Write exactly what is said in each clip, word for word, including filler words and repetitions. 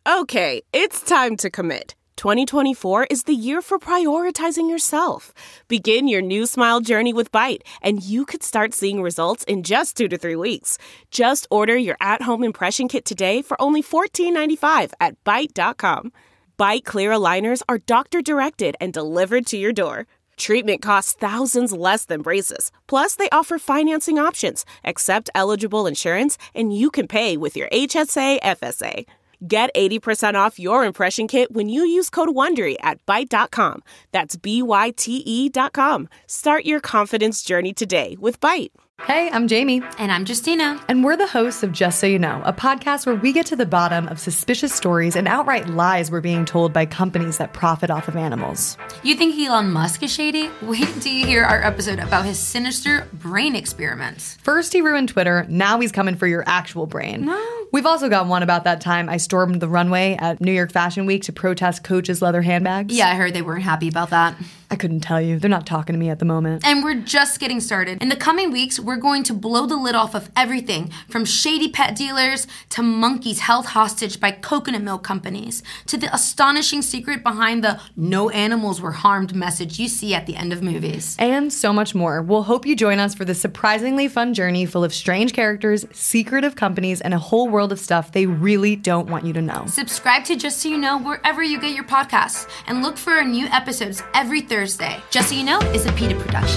Okay, it's time to commit. twenty twenty-four is the year for prioritizing yourself. Begin your new smile journey with Byte, and you could start seeing results in just two to three weeks. Just order your at-home impression kit today for only fourteen ninety-five at byte dot com. Byte Clear aligners are doctor-directed and delivered to your door. Treatment costs thousands less than braces. Plus, they offer financing options, accept eligible insurance, and you can pay with your H S A F S A. Get eighty percent off your impression kit when you use code WONDERY at byte dot com. That's B Y T E dot com. Start your confidence journey today with Byte. Hey, I'm Jamie. And I'm Justina. And we're the hosts of Just So You Know, a podcast where we get to the bottom of suspicious stories and outright lies we're being told by companies that profit off of animals. You think Elon Musk is shady? Wait until you hear our episode about his sinister brain experiments. First he ruined Twitter, now he's coming for your actual brain. No. We've also got one about that time I stormed the runway at New York Fashion Week to protest Coach's leather handbags. Yeah, I heard they weren't happy about that. I couldn't tell you. They're not talking to me at the moment. And we're just getting started. In the coming weeks, we're going to blow the lid off of everything from shady pet dealers to monkeys held hostage by coconut milk companies to the astonishing secret behind the no animals were harmed message you see at the end of movies. And so much more. We'll hope you join us for this surprisingly fun journey full of strange characters, secretive companies, and a whole world of stuff they really don't want you to know. Subscribe to Just So You Know wherever you get your podcasts and look for our new episodes every Thursday. Just So You Know is a PETA production.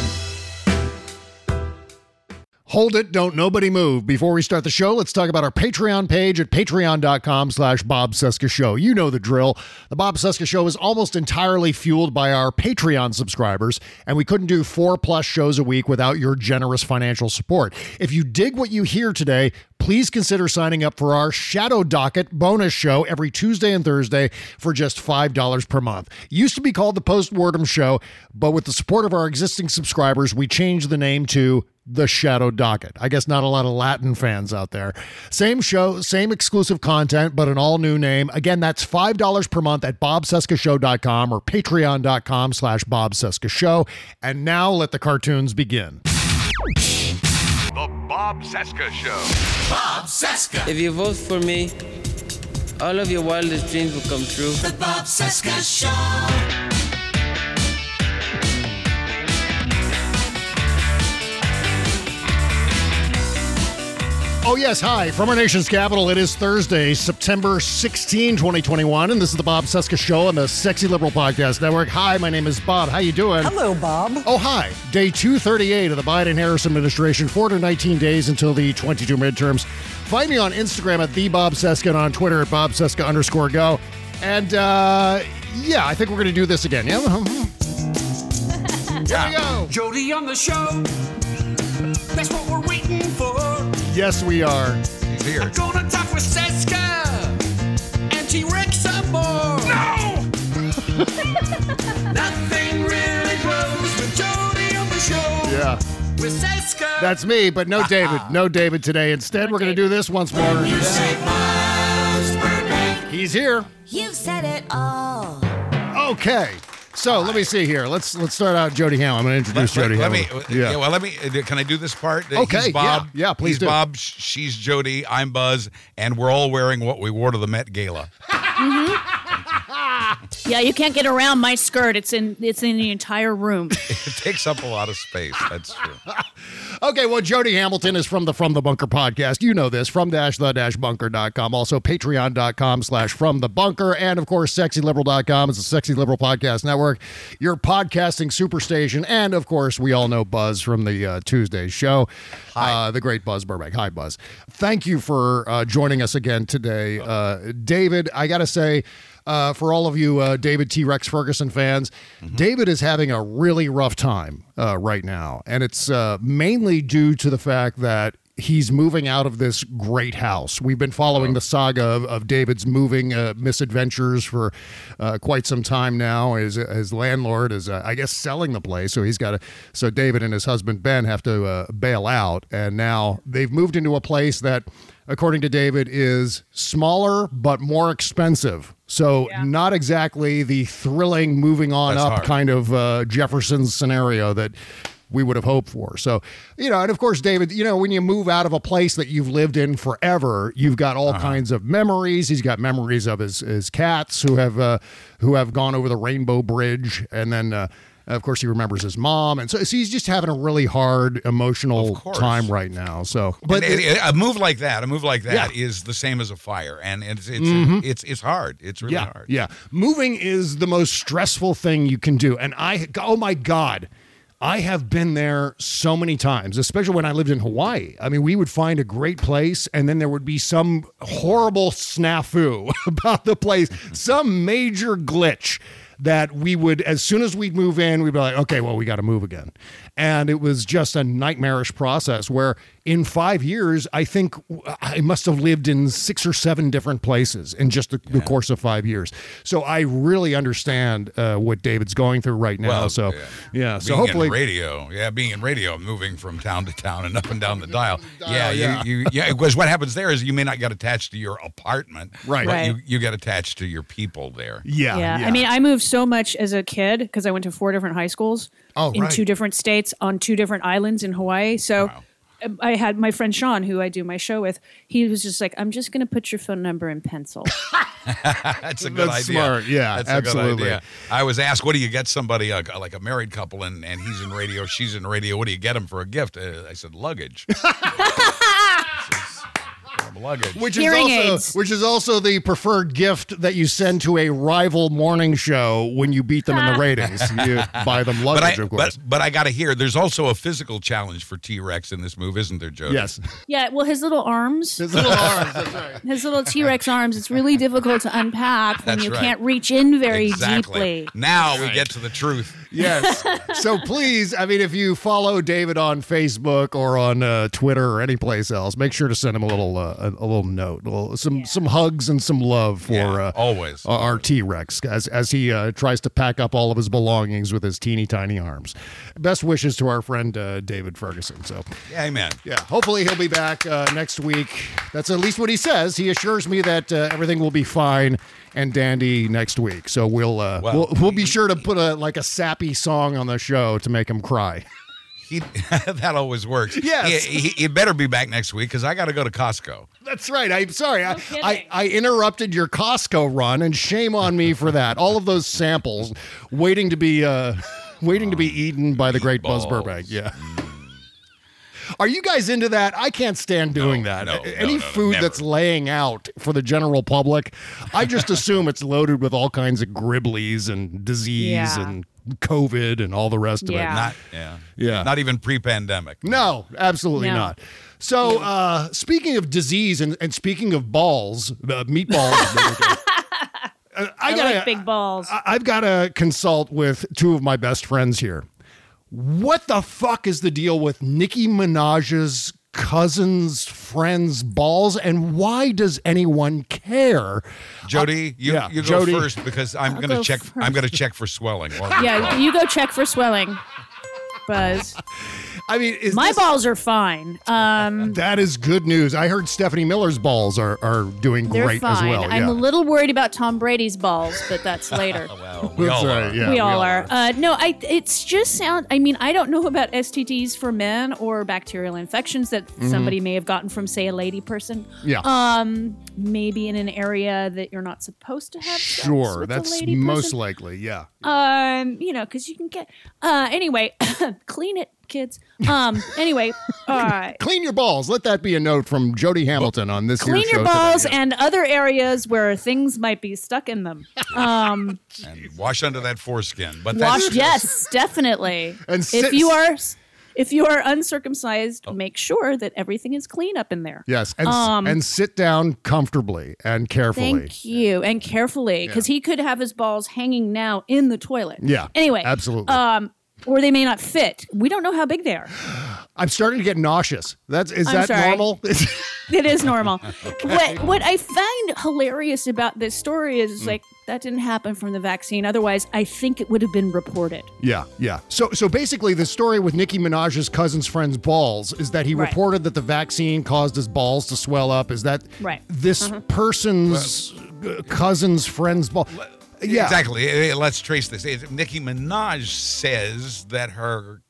Hold it, don't nobody move. Before we start the show, let's talk about our Patreon page at patreon.com slash Bob Cesca Show. You know the drill. The Bob Cesca Show is almost entirely fueled by our Patreon subscribers, and we couldn't do four plus shows a week without your generous financial support. If you dig what you hear today, please consider signing up for our Shadow Docket bonus show every Tuesday and Thursday for just five dollars per month. It used to be called the Postmortem Show, but with the support of our existing subscribers, we changed the name to The Shadow Docket. I guess not a lot of Latin fans out there. Same show, same exclusive content, but an all-new name. Again, that's five dollars per month at bob cesca show dot com or patreon.com slash Bob Cesca Show. And now let the cartoons begin. The Bob Cesca Show. Bob Cesca. If you vote for me, all of your wildest dreams will come true. The Bob Cesca Show. Oh, yes. Hi. From our nation's capital, it is Thursday, September sixteenth, twenty twenty-one, and this is the Bob Cesca Show on the Sexy Liberal Podcast Network. Hi, my name is Bob. How you doing? Hello, Bob. Oh, hi. Day two thirty-eight of the Biden-Harris administration, four hundred nineteen days until the twenty-two midterms. Find me on Instagram at the Bob Cesca and on Twitter at Bob Cesca underscore go. And, uh, yeah, I think we're going to do this again. Yeah? Here we go. Jody on the show. That's what we're waiting for. Yes, we are. He's here. I'm gonna talk with Cesca and T-Rex some more. No! Nothing really grows with Jody on the show. Yeah. With Cesca. That's me, but no David. No David today. Instead, we're going to do this once more. You say Buzz Burbank. He's here. You've said it all. Okay. So let me see here. Let's let's start out Jody Ham. I'm going to introduce let, Jody let, Ham. let me, yeah. yeah. Well, let me. Can I do this part? Okay. He's Bob. Yeah. Yeah. Please He's do. Bob. She's Jody. I'm Buzz, and we're all wearing what we wore to the Met Gala. Mm-hmm. Yeah, you can't get around my skirt. It's in it's in the entire room. It takes up a lot of space. That's true. Okay, well, Jody Hamilton is from the From the Bunker podcast. You know this, from dash the dash bunker dot com. Also, patreon.com slash from the bunker. And, of course, sexy liberal dot com is the Sexy Liberal Podcast Network, your podcasting superstation. And, of course, we all know Buzz from the uh, Tuesday show, uh, the great Buzz Burbank. Hi, Buzz. Thank you for uh, joining us again today. Uh, David, I got to say, Uh, for all of you uh, David T. Rex Ferguson fans, mm-hmm. David is having a really rough time uh, right now. And it's uh, mainly due to the fact that he's moving out of this great house. We've been following oh. the saga of, of David's moving uh, misadventures for uh, quite some time now. His, his landlord is, uh, I guess, selling the place. So he's got to, so David and his husband, Ben, have to uh, bail out. And now they've moved into a place that, according to David, is smaller but more expensive. So yeah. not exactly the thrilling moving on That's up hard. kind of uh, Jefferson scenario that we would have hoped for. So, you know, and of course, David, you know, when you move out of a place that you've lived in forever, you've got all uh-huh. kinds of memories. He's got memories of his his cats who have uh, who have gone over the Rainbow Bridge, and then. Uh, Of course, he remembers his mom, and so, so he's just having a really hard emotional time right now. So, but it, it, a move like that, a move like that, yeah. is the same as a fire, and it's it's mm-hmm. it's it's hard. It's really yeah, hard. Yeah, moving is the most stressful thing you can do, and I, oh my God, I have been there so many times, especially when I lived in Hawaii. I mean, we would find a great place, and then there would be some horrible snafu about the place, some major glitch. That we would, as soon as we'd move in, we'd be like, okay, well, we got to move again. And it was just a nightmarish process where in five years, I think I must have lived in six or seven different places in just the, yeah. the course of five years. So I really understand uh, what David's going through right now. Well, so, yeah. yeah. So being hopefully. in radio, yeah, being in radio, moving from town to town and up and down the dial. dial yeah, yeah. You, you, yeah, because what happens there is you may not get attached to your apartment, right? But right. You, you get attached to your people there. Yeah, yeah. yeah. I mean, I moved so much as a kid because I went to four different high schools oh, in right. two different states on two different islands in Hawaii. So Wow. I had my friend Sean, who I do my show with. He was just like, "I'm just going to put your phone number in pencil." That's a good That's idea. Smart. Yeah, That's absolutely. A good idea. I was asked, "What do you get somebody uh, like a married couple and and he's in radio, she's in radio? What do you get them for a gift?" Uh, I said, "Luggage." Luggage. Which Hearing is also aids. which is also the preferred gift that you send to a rival morning show when you beat them in the ratings. You buy them But I, luggage, of course. but, but I got to hear, there's also a physical challenge for T-Rex in this move, isn't there, Jody? Yes. Yeah, well, his little arms, His little arms, that's right. his little T-Rex arms, it's really difficult to unpack when That's you right. can't reach in very Exactly. deeply. Now we get to the truth. Yes. So please, I mean, if you follow David on Facebook or on uh, Twitter or any place else, make sure to send him a little uh, a, a little note, a little, some yeah. some hugs and some love for Yeah, uh, always our, our T-Rex as as he uh, tries to pack up all of his belongings with his teeny tiny arms. Best wishes to our friend uh, David Ferguson. So yeah, amen. Yeah, hopefully he'll be back uh, next week. That's at least what he says. He assures me that uh, everything will be fine and dandy next week. So we'll uh, well, we'll we'll be sure to put a like a sappy song on the show to make him cry. He, that always works. Yes. He, he, he better be back next week because I got to go to Costco. That's right. I'm sorry. No I, kidding. I I interrupted your Costco run, and shame on me for that. All of those samples waiting to be uh, waiting to be eaten by the great Buzz Meatballs. Burbank. Yeah. Are you guys into that? I can't stand doing No, that. no, Any no, no, food never. that's laying out for the general public, I just assume it's loaded with all kinds of gribblies and disease Yeah. and COVID and all the rest of Yeah. it. Not yeah. Yeah. Not even pre-pandemic. No, absolutely No. not. So, uh, speaking of disease and, and speaking of balls, uh, meatballs. uh, I, I gotta, like big balls. I, I've got to consult with two of my best friends here. What the fuck is the deal with Nicki Minaj's cousin's friend's balls, and why does anyone care? Jody, you, yeah, you go Jody. first because I'm I'll going to go check. first. I'm going to check for swelling. while- Yeah, you go check for swelling, Buzz. I mean, is My this, balls are fine. Um, that is good news. I heard Stephanie Miller's balls are, are doing they're great fine. as well. I'm yeah. a little worried about Tom Brady's balls, but that's later. Well, we That's all right, are. yeah, we all are. Uh, no, I. It's just sound. I mean, I don't know about S T Ds for men or bacterial infections that somebody may have gotten from, say, a lady person. Yeah. Um, maybe in an area that you're not supposed to have. sex Sure, with a that's lady most person. likely. Yeah. Um, you know, because you can get. Uh, anyway, clean it, kids. Um, anyway, uh, Clean your balls. Let that be a note from Jody Hamilton on this. clean here your show balls today. and other areas where things might be stuck in them. Um, And wash under that foreskin. But wash. that's Yes, definitely. And if sit- you are. If you are uncircumcised, make sure that everything is clean up in there. Yes, and Um, and sit down comfortably and carefully. Thank you, and carefully, because he could have his balls hanging now in the toilet. Yeah, Anyway, absolutely. Um, or they may not fit. We don't know how big they are. I'm starting to get nauseous. That's is I'm that sorry. normal? It is normal. What what I find hilarious about this story is like that didn't happen from the vaccine. Otherwise, I think it would have been reported. Yeah, yeah. So so basically the story with Nicki Minaj's cousin's friend's balls is that he Right. reported that the vaccine caused his balls to swell up. Is that Right. this Uh-huh. person's uh, cousin's friend's ball? Yeah. Exactly. Eh, Let's trace this. Eh, Nicki Minaj says that her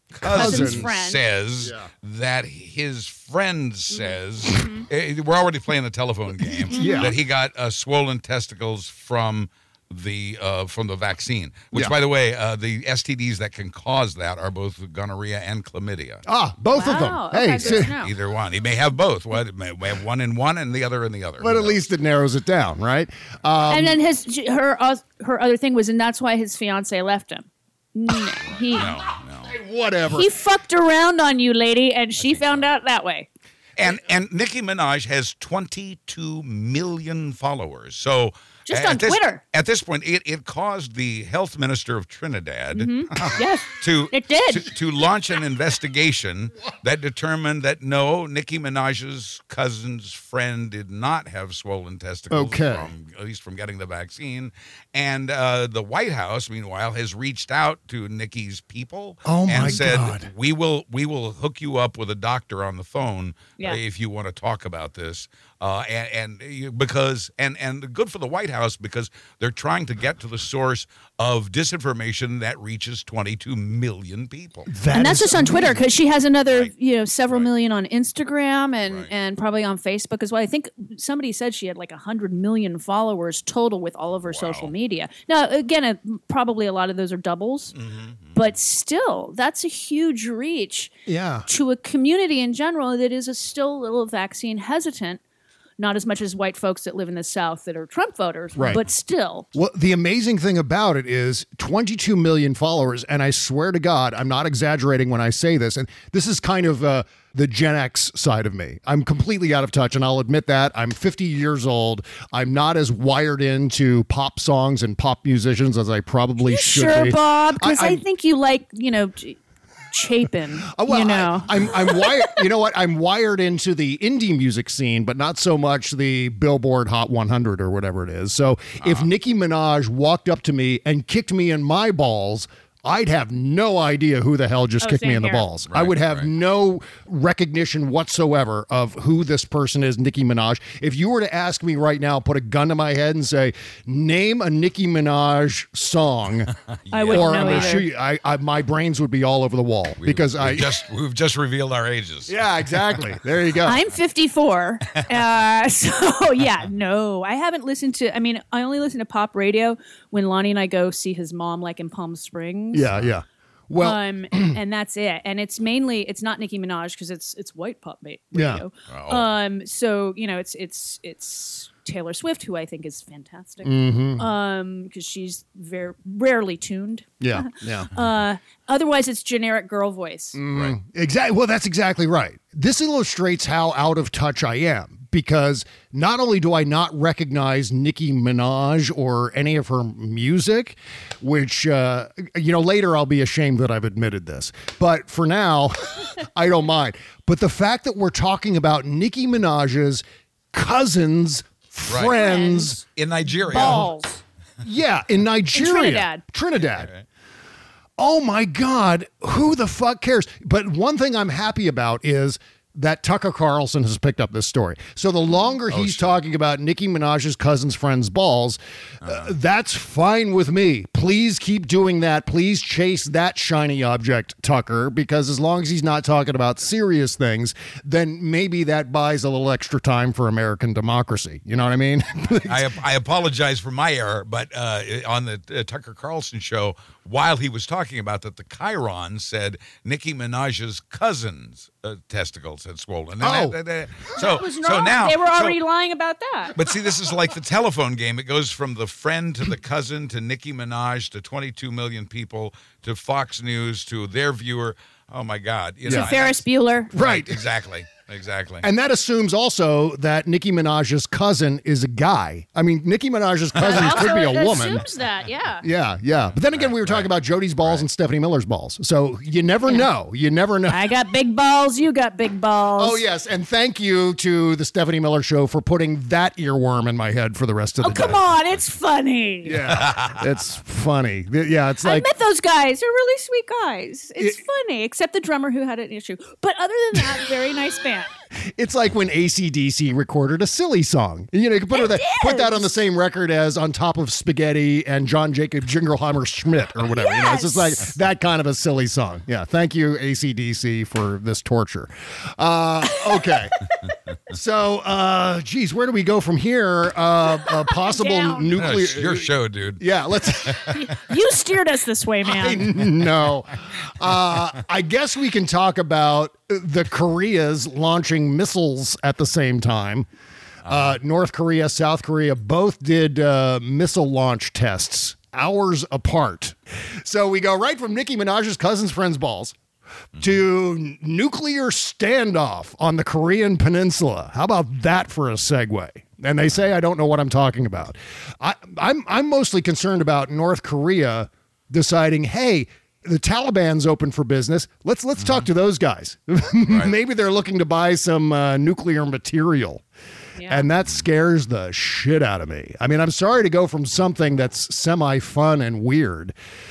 cousin, Cousin's friend. says Yeah. that his friend says, Mm-hmm. eh, we're already playing the telephone game, Yeah. that he got uh, swollen testicles from the uh, from the vaccine, which, Yeah. by the way, uh, the S T Ds that can cause that are both gonorrhea and chlamydia. Ah, both of them. Wow. Hey, Okay, good see- to know. Either one. He may have both. What? May may have one in one and the other in the other. but Who at knows? least it narrows it down, right? Um, and then his she- her uh, her other thing was, and that's why his fiance left him. No, he No, no. whatever. he fucked around on you, lady, and she found out that way. And and Nicki Minaj has twenty-two million followers. So Just at on this- Twitter. At this point, it, it caused the health minister of Trinidad Yes, to, it did. to to launch an investigation that determined that no, Nicki Minaj's cousin's friend did not have swollen testicles, Okay. from, at least from getting the vaccine. And uh, the White House, meanwhile, has reached out to Nicki's people Oh, and my said, God. "We will we will hook you up with a doctor on the phone Yeah. uh, if you want to talk about this." Uh, and, and you- because and and good for the White House because they're trying to get to the source of disinformation that reaches twenty-two million people. That and that's is just on Twitter amazing. because she has another, Right. you know, several Right. million on Instagram and Right. and probably on Facebook as well. I think somebody said she had like a hundred million followers total with all of her social media. Now, again, uh, probably a lot of those are doubles, Mm-hmm, but still, that's a huge reach Yeah. to a community in general that is a still a little vaccine hesitant. Not as much as white folks that live in the South that are Trump voters, Right. but still. Well, the amazing thing about it is twenty-two million followers, and I swear to God, I'm not exaggerating when I say this, and this is kind of uh, the Gen X side of me. I'm completely out of touch, and I'll admit that. I'm fifty years old. I'm not as wired into pop songs and pop musicians as I probably should Sure, be. Bob, because I, I'm- think you like, you know, Ch- Chapin. Uh, well, you know. I, I'm I'm wired. You know what? I'm wired into the indie music scene, but not so much the Billboard Hot one hundred or whatever it is. So if Nicki Minaj walked up to me and kicked me in my balls, I'd have no idea who the hell just Oh, kicked me same in the here. balls. I Right, would have right. no recognition whatsoever of who this person is, Nicki Minaj. If you were to ask me right now, put a gun to my head and say, name a Nicki Minaj song, I wouldn't or know I'm gonna either. shoot you, I, I, my brains would be all over the wall because we've I just we've just revealed our ages. yeah, exactly. There you go. I'm fifty-four. Uh, so, yeah, no, I haven't listened to, I mean, I only listen to pop radio when Lonnie and I go see his mom, like in Palm Springs. yeah, yeah. Well, um, and that's it. And it's mainly, it's not Nicki Minaj because it's it's white pop ba- Yeah. radio. Oh. Um, so you know, it's it's it's Taylor Swift, who I think is fantastic. Mm-hmm. Um, because she's very rarely tuned. yeah, yeah. Uh, otherwise, it's generic girl voice. Mm, exactly. Well, that's exactly right. This illustrates how out of touch I am because not only do I not recognize Nicki Minaj or any of her music, which, uh, you know, later I'll be ashamed that I've admitted this, but for now, I don't mind. But the fact that we're talking about Nicki Minaj's cousins, Right. friends, In Nigeria. Balls. yeah, in Nigeria. Trinidad. Trinidad. Oh my God, who the fuck cares? But one thing I'm happy about is that Tucker Carlson has picked up this story. So the longer he's sure. talking about Nicki Minaj's cousin's friend's balls, uh, that's fine with me. Please keep doing that. Please chase that shiny object, Tucker, because as long as he's not talking about serious things, then maybe that buys a little extra time for American democracy. You know what I mean? I, I apologize for my error, but uh, on the uh, Tucker Carlson show, while he was talking about that, the Chiron said Nicki Minaj's cousin's uh, testicles had swollen. And Oh. that- that- so, Was so wrong. now they were so- already lying about that. But see, this is like the telephone game. It goes from the friend to the cousin to Nicki Minaj to twenty-two million people to Fox News to their viewer. Oh my God! You To know, Ferris Bueller. right? Exactly. Exactly. And that assumes also that Nicki Minaj's cousin is a guy. I mean, Nicki Minaj's cousin could be a it woman. assumes that, yeah. Yeah, yeah. But then again, we were talking about Jody's balls and Stephanie Miller's balls. So you never know. You never know. I got big balls. You got big balls. Oh, yes. And thank you to the Stephanie Miller Show for putting that earworm in my head for the rest of the Oh, day. come on. It's funny. Yeah, it's funny. Yeah, it's I like, met those guys. They're really sweet guys. It's It- funny, except the drummer who had an issue. But other than that, very nice band. It's like when A C D C recorded a silly song. You know, you can put, that, put that on the same record as On Top of Spaghetti and John Jacob Jingleheimer Schmidt or whatever. Yes. You know, it's just like that kind of a silly song. Yeah. Thank you, A C D C, for this torture. Uh, okay. So, uh, geez, where do we go from here? Uh, a possible Down. nuclear. No, it's your show, dude. Yeah, let's. You steered us this way, I man. know. Uh, I guess we can talk about the Koreas launching missiles at the same time. Uh, North Korea, South Korea both did uh, missile launch tests hours apart. So we go right from Nicki Minaj's cousin's friend's balls to nuclear standoff on the Korean peninsula. How about that for a segue? And they say I don't know what I'm talking about. I, I'm I'm mostly concerned about North Korea deciding, hey, the Taliban's open for business. Let's let's mm-hmm. talk to those guys. Right. Maybe they're looking to buy some uh, nuclear material. Yeah. And that scares the shit out of me. I mean, I'm sorry to go from something that's semi-fun and weird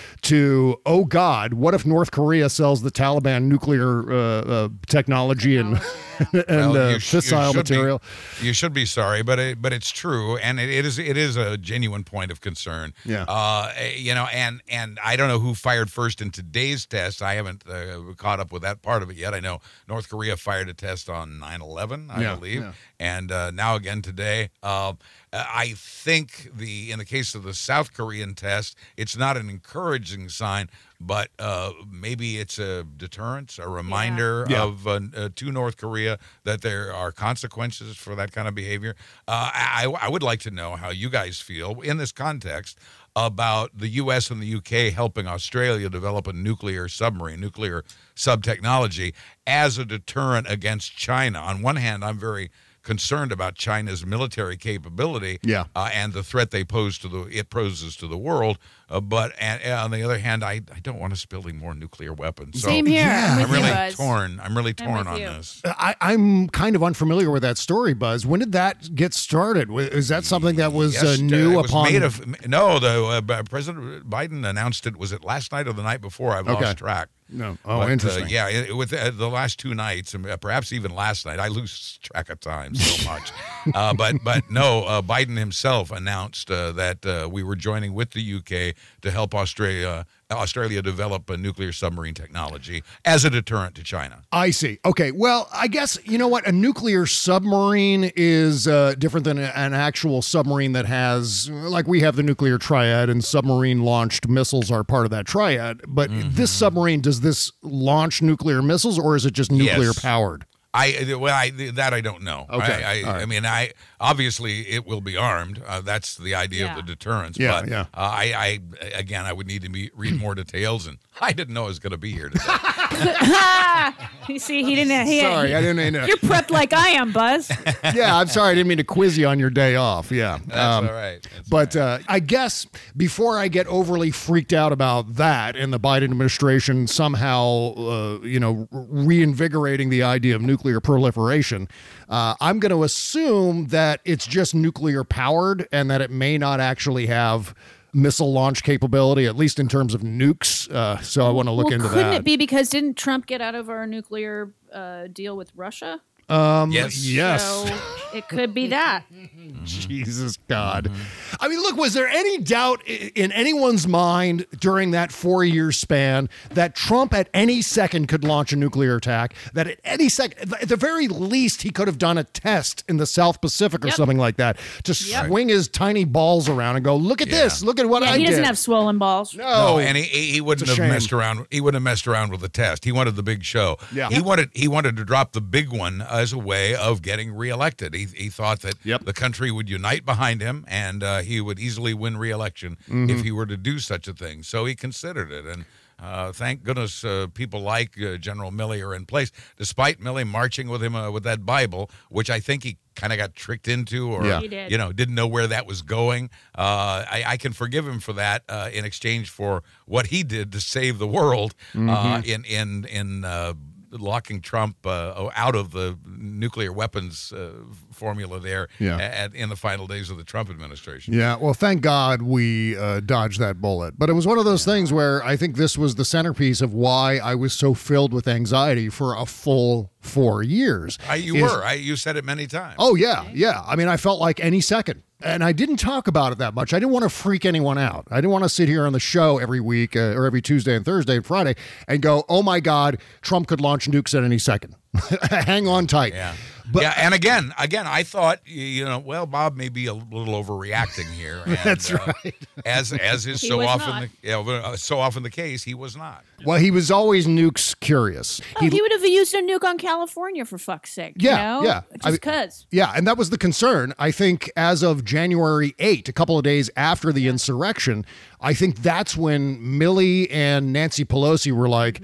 to, oh, God, what if North Korea sells the Taliban nuclear uh, uh, technology and, and well, uh, you sh- fissile you material? Be, you should be sorry, but it, but it's true, and it, it is it is a genuine point of concern. Yeah. Uh, you know, and and I don't know who fired first in today's test. I haven't uh, caught up with that part of it yet. I know North Korea fired a test on nine eleven, I yeah, believe, yeah. and uh, now again today. Uh, I think the in the case of the South Korean test, it's not an encouraging sign, but uh, maybe it's a deterrence, a reminder yeah. Yeah. of uh, uh, to North Korea that there are consequences for that kind of behavior. Uh, I, I would like to know how you guys feel in this context about the U S and the U K helping Australia develop a nuclear submarine, nuclear sub-technology as a deterrent against China. On one hand, I'm very concerned about China's military capability yeah. uh, and the threat they pose to the it poses to the world. Uh, but and, and on the other hand, I, I don't want us building more nuclear weapons. So Same here. Yeah. I'm, I'm with really you, Buzz. torn. I'm really I'm torn with on you. this. I, I'm kind of unfamiliar with that story, Buzz. When did that get started? Is that something that was Yes, uh, new it was upon? made of, no, the uh, President Biden announced it. Was it last night or the night before? I've Okay. lost track. No. Oh, But, interesting. Uh, yeah, it, with uh, the last two nights, and uh, perhaps even last night, I lose track of time so much. uh, but but no, uh, Biden himself announced uh, that uh, we were joining with the U K to help Australia Australia develop a nuclear submarine technology as a deterrent to China. I see. Okay. Well, I guess, you know what? A nuclear submarine is uh, different than a- an actual submarine that has, like we have the nuclear triad and submarine launched missiles are part of that triad. But Mm-hmm. this submarine, does this launch nuclear missiles or is it just nuclear Yes. powered? I well, I, that I don't know. Okay, I, I, all right. I mean, I obviously it will be armed. Uh, that's the idea Yeah. of the deterrence. Yeah, but yeah. Uh, I, I again, I would need to be, read more details, and I didn't know I was going to be here today. You see, he didn't. He, Sorry, he- I didn't know. You're prepped like I am, Buzz. Yeah, I'm sorry. I didn't mean to quiz you on your day off. Yeah. That's Um, all right. That's But uh, I guess before I get overly freaked out about that and the Biden administration somehow, uh, you know, reinvigorating the idea of nuclear proliferation, uh, I'm going to assume that it's just nuclear powered and that it may not actually have missile launch capability, at least in terms of nukes. Uh, so I want to look well, into couldn't that. it be because didn't Trump get out of our nuclear uh, deal with Russia? Um, Yes. Yes. So it could be that. Jesus God. I mean, look, was there any doubt i- in anyone's mind during that four-year span that Trump at any second could launch a nuclear attack? That at any second, at the very least, he could have done a test in the South Pacific or Yep. something like that to Yep. swing his tiny balls around and go, look at Yeah. this, look at what Yeah, I he doesn't did. have swollen balls. no. No, and he, he he wouldn't It's a have shame. messed around. He wouldn't have messed around with the test. He wanted the big show. Yeah. He wanted he wanted to drop the big one as a way of getting reelected. He he thought that Yep. the country would unite behind him, and uh, he would easily win reelection Mm-hmm. if he were to do such a thing. So he considered it, and. Uh, thank goodness uh, people like uh, General Milley are in place, despite Milley marching with him uh, with that Bible, which I think he kind of got tricked into, or Yeah. He did. you know, didn't know where that was going. Uh, I, I can forgive him for that uh, in exchange for what he did to save the world uh, in in in uh, locking Trump uh, out of the nuclear weapons uh, formula there Yeah. at, in the final days of the Trump administration. Yeah, well, thank God we uh, dodged that bullet. But it was one of those things where I think this was the centerpiece of why I was so filled with anxiety for a full four years. I, you Is- were. I, you said it many times. Oh, yeah, yeah. I mean, I felt like any second. And I didn't talk about it that much. I didn't want to freak anyone out. I didn't want to sit here on the show every week uh, or every Tuesday and Thursday and Friday and go, oh, my God, Trump could launch nukes at any second. Hang on tight. Yeah. But, yeah, and again, again, I thought, you know, well, Bob may be a little overreacting here. And, That's uh, right. As as is He so was often, not. the, you know, uh, so often the case, he was not. Well, he was always nukes curious. Oh, he, would have used a nuke on California for fuck's sake. Yeah, you know? yeah. I Just mean- because. Yeah, and that was the concern. I think as of January eighth, a couple of days after the insurrection, I think that's when Millie and Nancy Pelosi were like,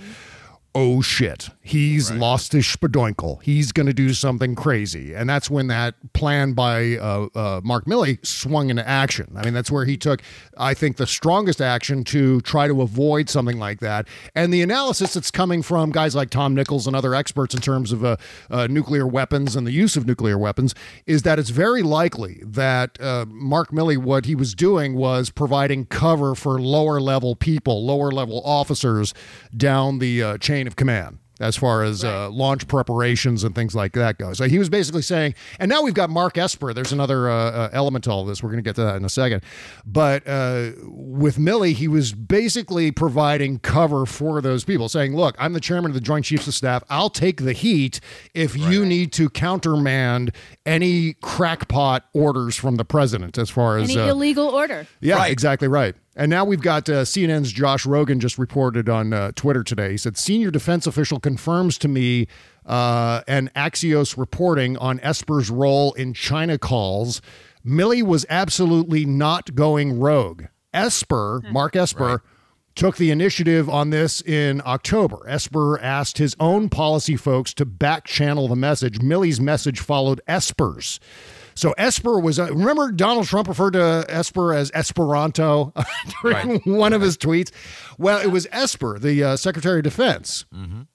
oh shit, he's lost his spadoinkle. He's going to do something crazy. And that's when that plan by uh, uh, Mark Milley swung into action. I mean, that's where he took, I think, the strongest action to try to avoid something like that. And the analysis that's coming from guys like Tom Nichols and other experts in terms of uh, uh, nuclear weapons and the use of nuclear weapons is that it's very likely that uh, Mark Milley, what he was doing was providing cover for lower level people, lower level officers down the uh, chain of command as far as uh, launch preparations and things like that go. So he was basically saying, and now we've got Mark Esper. There's another uh, uh, element to all of this. We're going to get to that in a second. But uh, with Milley, he was basically providing cover for those people, saying, look, I'm the chairman of the Joint Chiefs of Staff. I'll take the heat if you need to countermand any crackpot orders from the president as far as... Any uh, illegal order. yeah, Right. exactly right. And now we've got uh, C N N's Josh Rogan just reported on uh, Twitter today. He said, senior defense official confirms to me uh, an Axios reporting on Esper's role in China calls. Milley was absolutely not going rogue. Esper, Mark Esper, took the initiative on this in October. Esper asked his own policy folks to back channel the message. Milley's message followed Esper's. So Esper was, uh, remember Donald Trump referred to Esper as Esperanto during Right. one of his tweets? Well, it was Esper, the uh, Secretary of Defense,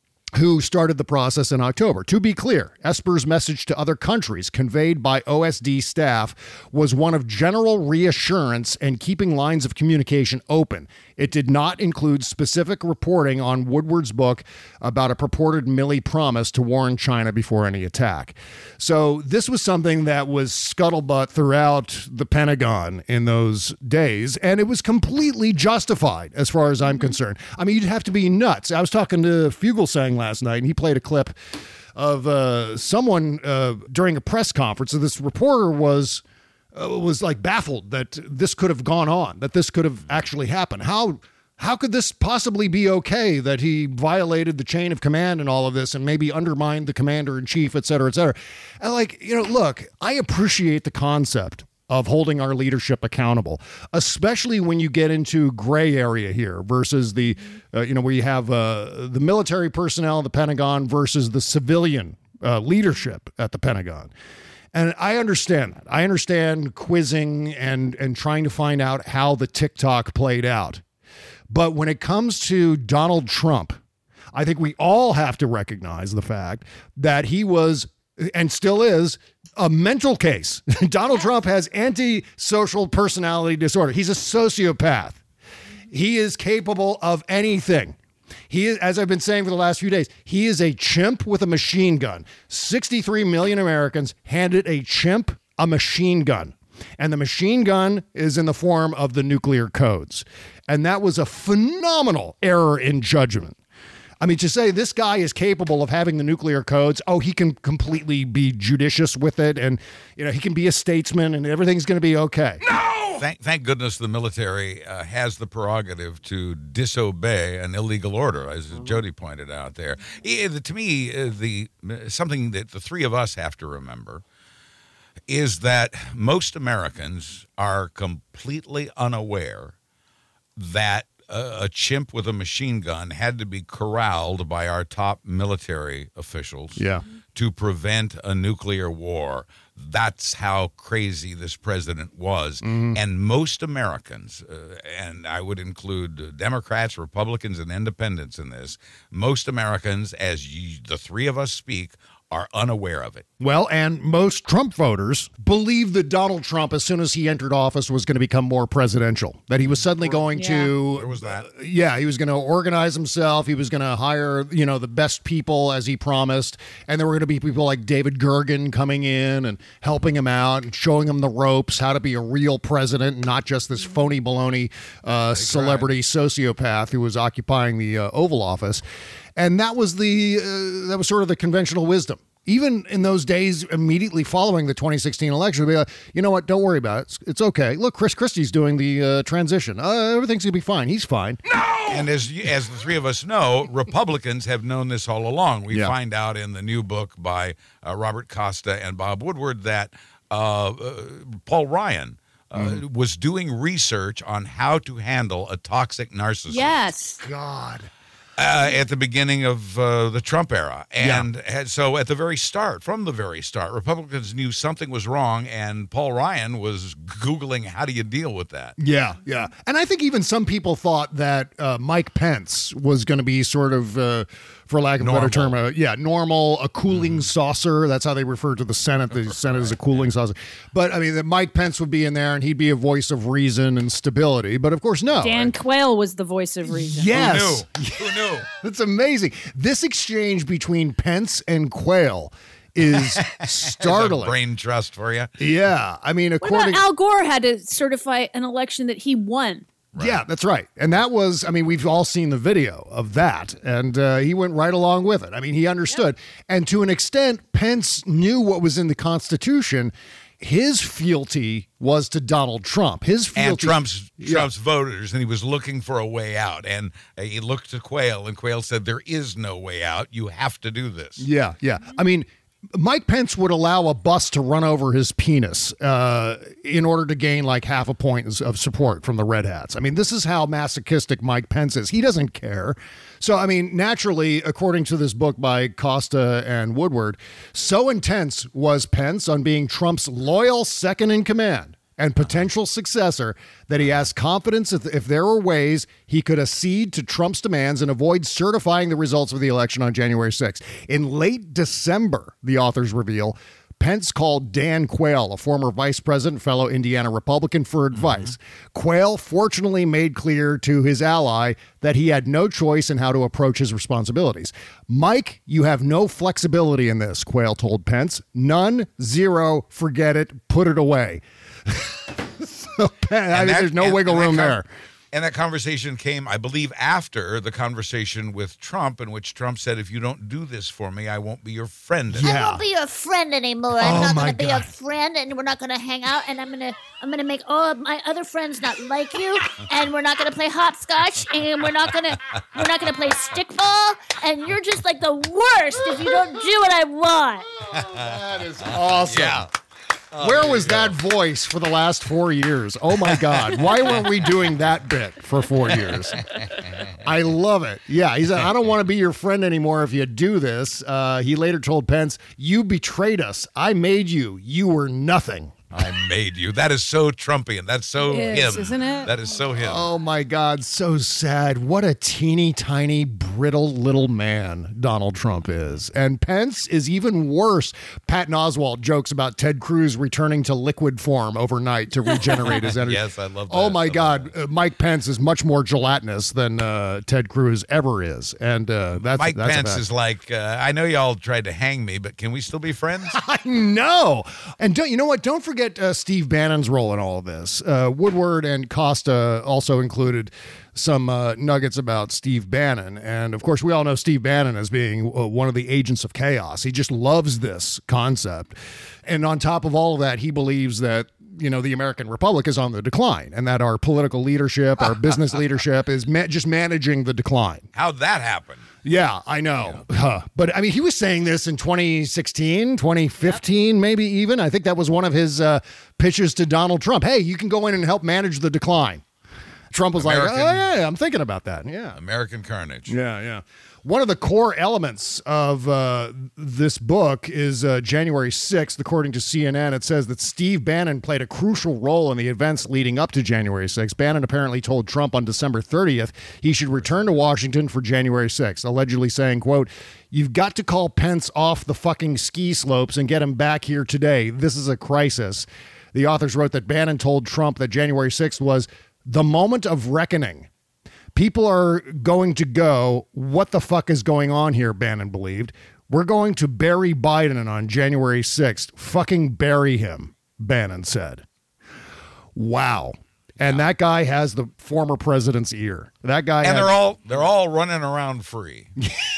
who started the process in October. To be clear, Esper's message to other countries conveyed by O S D staff was one of general reassurance and keeping lines of communication open. It did not include specific reporting on Woodward's book about a purported Milley promise to warn China before any attack. So this was something that was scuttlebutt throughout the Pentagon in those days, and it was completely justified as far as I'm concerned. I mean, you'd have to be nuts. I was talking to Fugelsang last night, and he played a clip of uh, someone uh, during a press conference, and this reporter was uh, was like baffled that this could have gone on, that this could have actually happened. How how could this possibly be okay that he violated the chain of command and all of this and maybe undermined the commander in chief, et cetera, et cetera? And like, you know, look, I appreciate the concept of holding our leadership accountable, especially when you get into gray area here versus the, uh, you know, where you have uh, the military personnel, the Pentagon versus the civilian uh, leadership at the Pentagon. And I understand that. I understand quizzing and and trying to find out how the TikTok played out. But when it comes to Donald Trump, I think we all have to recognize the fact that he was and still is a mental case. Donald Trump has antisocial personality disorder. He's a sociopath. He is capable of anything. He is, as I've been saying for the last few days, he is a chimp with a machine gun. sixty-three million Americans handed a chimp a machine gun. And the machine gun is in the form of the nuclear codes. And that was a phenomenal error in judgment. I mean, to say this guy is capable of having the nuclear codes, oh, he can completely be judicious with it, and you know he can be a statesman, and everything's going to be okay. No! Thank, thank goodness the military uh, has the prerogative to disobey an illegal order, as Jody pointed out there. Eh, the- to me, uh, the something that the three of us have to remember is that most Americans are completely unaware that a, a chimp with a machine gun had to be corralled by our top military officials Yeah. to prevent a nuclear war. That's how crazy this president was. And most Americans, uh, and I would include uh, Democrats, Republicans, and independents in this, most Americans, as you, the three of us speak, are unaware of it. Well, and most Trump voters believe that Donald Trump, as soon as he entered office, was going to become more presidential. That he was suddenly going Yeah. to, There was that. yeah, he was going to organize himself. He was going to hire, you know, the best people as he promised, and there were going to be people like David Gergen coming in and helping him out and showing him the ropes, how to be a real president, not just this phony baloney uh, celebrity sociopath who was occupying the uh, Oval Office. And that was the uh, that was sort of the conventional wisdom. Even in those days immediately following the twenty sixteen election, it'd be like, you know what, don't worry about it. It's, it's okay. Look, Chris Christie's doing the uh, transition. Uh, everything's going to be fine. He's fine. And as you- as the three of us know, Republicans have known this all along. We Yeah. find out in the new book by uh, Robert Costa and Bob Woodward that uh, uh, Paul Ryan uh, Mm-hmm. was doing research on how to handle a toxic narcissist. Yes. God. Uh, at the beginning of uh, the Trump era. Yeah. And had, so at the very start, from the very start, Republicans knew something was wrong, and Paul Ryan was Googling how do you deal with that. Yeah, yeah. And I think even some people thought that uh, Mike Pence was going to be sort of, uh, for lack of a better term, uh, yeah, normal, a cooling saucer. That's how they refer to the Senate. The Senate is a cooling saucer. But, I mean, that Mike Pence would be in there, and he'd be a voice of reason and stability. But, of course, no. Dan Quayle was the voice of reason. Yes. Who knew? Who knew? It's amazing. This exchange between Pence and Quayle is There's a startling. brain trust for you. Yeah. I mean, What according about Al Gore had to certify an election that he won? Yeah, that's right. And that was, I mean, we've all seen the video of that. And uh, he went right along with it. I mean, he understood. And to an extent, Pence knew what was in the Constitution. His fealty was to Donald Trump. His fealty. And Trump's Yeah. Trump's voters, and he was looking for a way out. And uh, he looked to Quayle, and Quayle said, there is no way out. You have to do this. Yeah, yeah. I mean, Mike Pence would allow a bus to run over his penis uh, in order to gain like half a point of support from the Red Hats. I mean, this is how masochistic Mike Pence is. He doesn't care. So, I mean, naturally, according to this book by Costa and Woodward, so intense was Pence on being Trump's loyal second in command and potential successor that he has confidence if, if there were ways he could accede to Trump's demands and avoid certifying the results of the election on January sixth. In late December, the authors reveal, Pence called Dan Quayle, a former vice president, fellow Indiana Republican, for advice. Quayle fortunately made clear to his ally that he had no choice in how to approach his responsibilities. Mike, you have no flexibility in this, Quayle told Pence. None, zero, forget it, put it away. So, Pen- I And mean, that- there's no and- wiggle and that room con- there. And that conversation came, I believe, after the conversation with Trump, in which Trump said, if you don't do this for me, I won't be your friend anymore. Yeah. I won't be your friend anymore. I'm Oh, not my going to be God. a friend, and we're not going to hang out. And I'm going to, I'm going to make all of my other friends not like you. And we're not going to play hopscotch. And we're not going to, we're not going to play stickball. And you're just like the worst if you don't do what I want. That is awesome. Yeah. Where was that voice for the last four years? Oh, my God. Why weren't we doing that bit for four years? I love it. Yeah, he said, I don't want to be your friend anymore if you do this. Uh, he later told Pence, you betrayed us. I made you. You were nothing. I made you. That is so Trumpian. That's so It is, him. isn't it? That is so him. Oh, my God. So sad. What a teeny tiny, brittle little man Donald Trump is. And Pence is even worse. Patton Oswalt jokes about Ted Cruz returning to liquid form overnight to regenerate his energy. Yes, I love that. Oh, my I God. Uh, Mike Pence is much more gelatinous than uh, Ted Cruz ever is. And uh, that's Mike that's a Pence fact. is like, uh, I know y'all tried to hang me, but can we still be friends? I know. And don't you know what? Don't forget uh, Steve Bannon's role in all of this. Uh, Woodward and Costa also included some uh, nuggets about Steve Bannon. And of course, we all know Steve Bannon as being uh, one of the agents of chaos. He just loves this concept. And on top of all of that, he believes that, you know, the American Republic is on the decline and that our political leadership, our business leadership is ma- just managing the decline. How'd that happen? Yeah, I know. Huh. But I mean, he was saying this in twenty sixteen, twenty fifteen, maybe even. I think that was one of his uh, pitches to Donald Trump. Hey, you can go in and help manage the decline. Trump was American, like, oh, yeah, I'm thinking about that. Yeah. American carnage. Yeah, yeah. One of the core elements of uh, this book is uh, January sixth, according to C N N. It says that Steve Bannon played a crucial role in the events leading up to January sixth. Bannon apparently told Trump on December thirtieth he should return to Washington for January sixth, allegedly saying, quote, "You've got to call Pence off the fucking ski slopes and get him back here today. This is a crisis." The authors wrote that Bannon told Trump that January sixth was the moment of reckoning. People are going to go, what the fuck is going on here, Bannon believed. We're going to bury Biden on January sixth. Fucking bury him, Bannon said. Wow. And that guy has the former president's ear. That guy And had- they're all they're all running around free.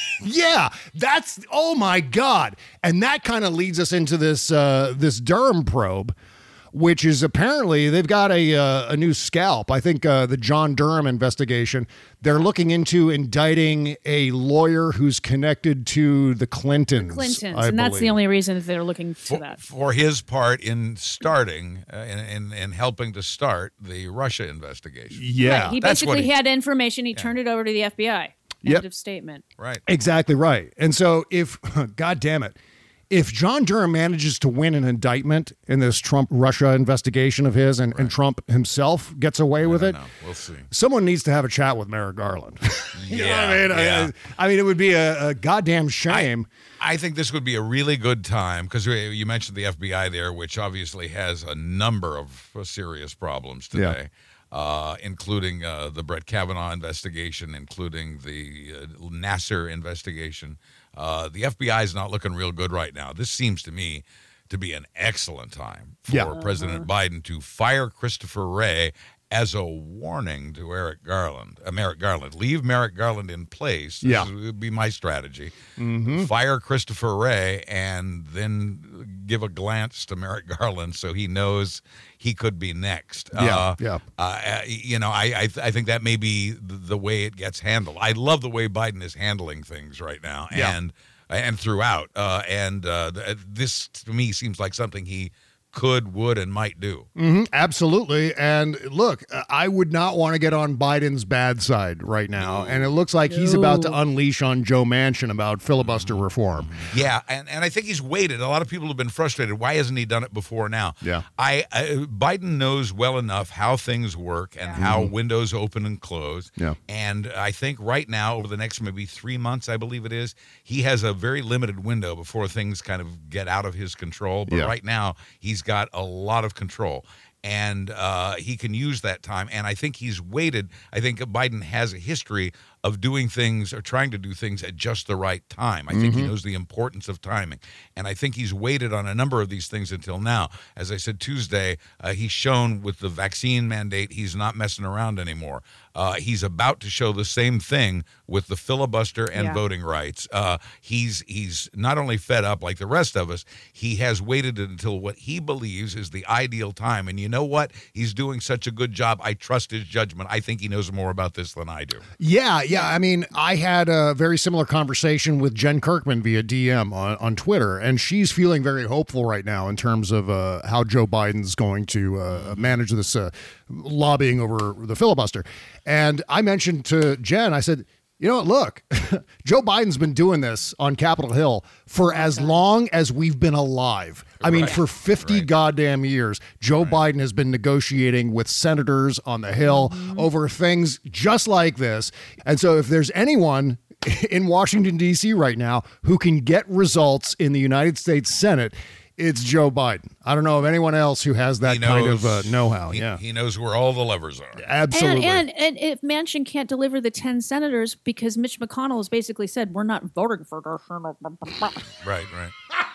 Yeah, that's, oh my God. And that kind of leads us into this uh, this Durham probe, which is apparently they've got a uh, a new scalp. I think uh, the John Durham investigation, they're looking into indicting a lawyer who's connected to the Clintons. Clintons, I and that's the believe. only reason that they're looking to For, that. for his part in starting uh, and in, in, in helping to start the Russia investigation. Yeah, Right. He That's what basically he- had information. He turned it over to the F B I. End Yep. of statement. Right. exactly right. And so if, God damn it, if John Durham manages to win an indictment in this Trump-Russia investigation of his and, and Trump himself gets away with it, No, we'll see. someone needs to have a chat with Merrick Garland. you know what Yeah, I mean? I- yeah. I, I mean, it would be a, a goddamn shame. I think this would be a really good time because you mentioned the F B I there, which obviously has a number of uh, serious problems today, uh, including uh, the Brett Kavanaugh investigation, including the uh, Nasser investigation. Uh, the F B I is not looking real good right now. This seems to me to be an excellent time for Yeah. President Biden to fire Christopher Wray as a warning to Eric Garland. Uh, Merrick Garland. Leave Merrick Garland in place. This Yeah. is- would be my strategy. Mm-hmm. Fire Christopher Wray and then give a glance to Merrick Garland so he knows he could be next. Yeah, Uh, yeah. Uh, you know, I I, th- I think that may be the, the way it gets handled. I love the way Biden is handling things right now, Yeah. and and throughout. Uh, and uh, th- this to me seems like something he could, would, and might do. Mhm, absolutely. And look, I would not want to get on Biden's bad side right now. And it looks like he's about to No. unleash on Joe Manchin about filibuster reform. Yeah, and, and I think he's waited. A lot of people have been frustrated. Why hasn't he done it before now? Yeah. I, I Biden knows well enough how things work and how windows open and close. Yeah. And I think right now, over the next maybe three months, I believe it is, he has a very limited window before things kind of get out of his control. But Yeah. right now, he's got a lot of control. And uh, he can use that time. And I think he's waited. I think Biden has a history of doing things or trying to do things at just the right time. I think he knows the importance of timing. And I think he's waited on a number of these things until now. As I said Tuesday, uh, he's shown with the vaccine mandate he's not messing around anymore. Uh, he's about to show the same thing with the filibuster and Yeah. voting rights. Uh, he's he's not only fed up like the rest of us, he has waited until what he believes is the ideal time. And you know what? He's doing such a good job. I trust his judgment. I think he knows more about this than I do. Yeah, yeah. I mean, I had a very similar conversation with Jen Kirkman via D M on, on Twitter, and she's feeling very hopeful right now in terms of uh, how Joe Biden's going to uh, manage this uh, lobbying over the filibuster. And I mentioned to Jen, I said, you know what, look, Joe Biden's been doing this on Capitol Hill for as long as we've been alive. I mean, Right. for fifty Right. goddamn years, Joe Biden has been negotiating with senators on the Hill over things just like this. And so if there's anyone in Washington, D C right now who can get results in the United States Senate, it's Joe Biden. I don't know of anyone else who has that He kind of knows- uh, know-how. He, Yeah, he knows where all the levers are. absolutely. And, and and if Manchin can't deliver the ten senators because Mitch McConnell has basically said we're not voting for this. Right, right.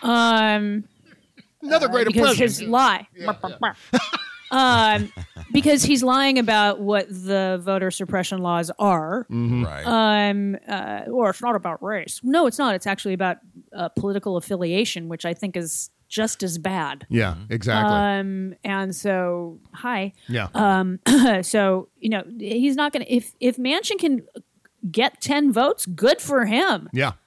Um, Another great because impression. his lie. um, because he's lying about what the voter suppression laws are. Right. Um, uh, or it's not about race. No, it's not. It's actually about uh, political affiliation, which I think is just as bad. Yeah, exactly. Um, and so, hi. yeah. Um, so you know he's not going to if if Manchin can get ten votes, good for him. yeah.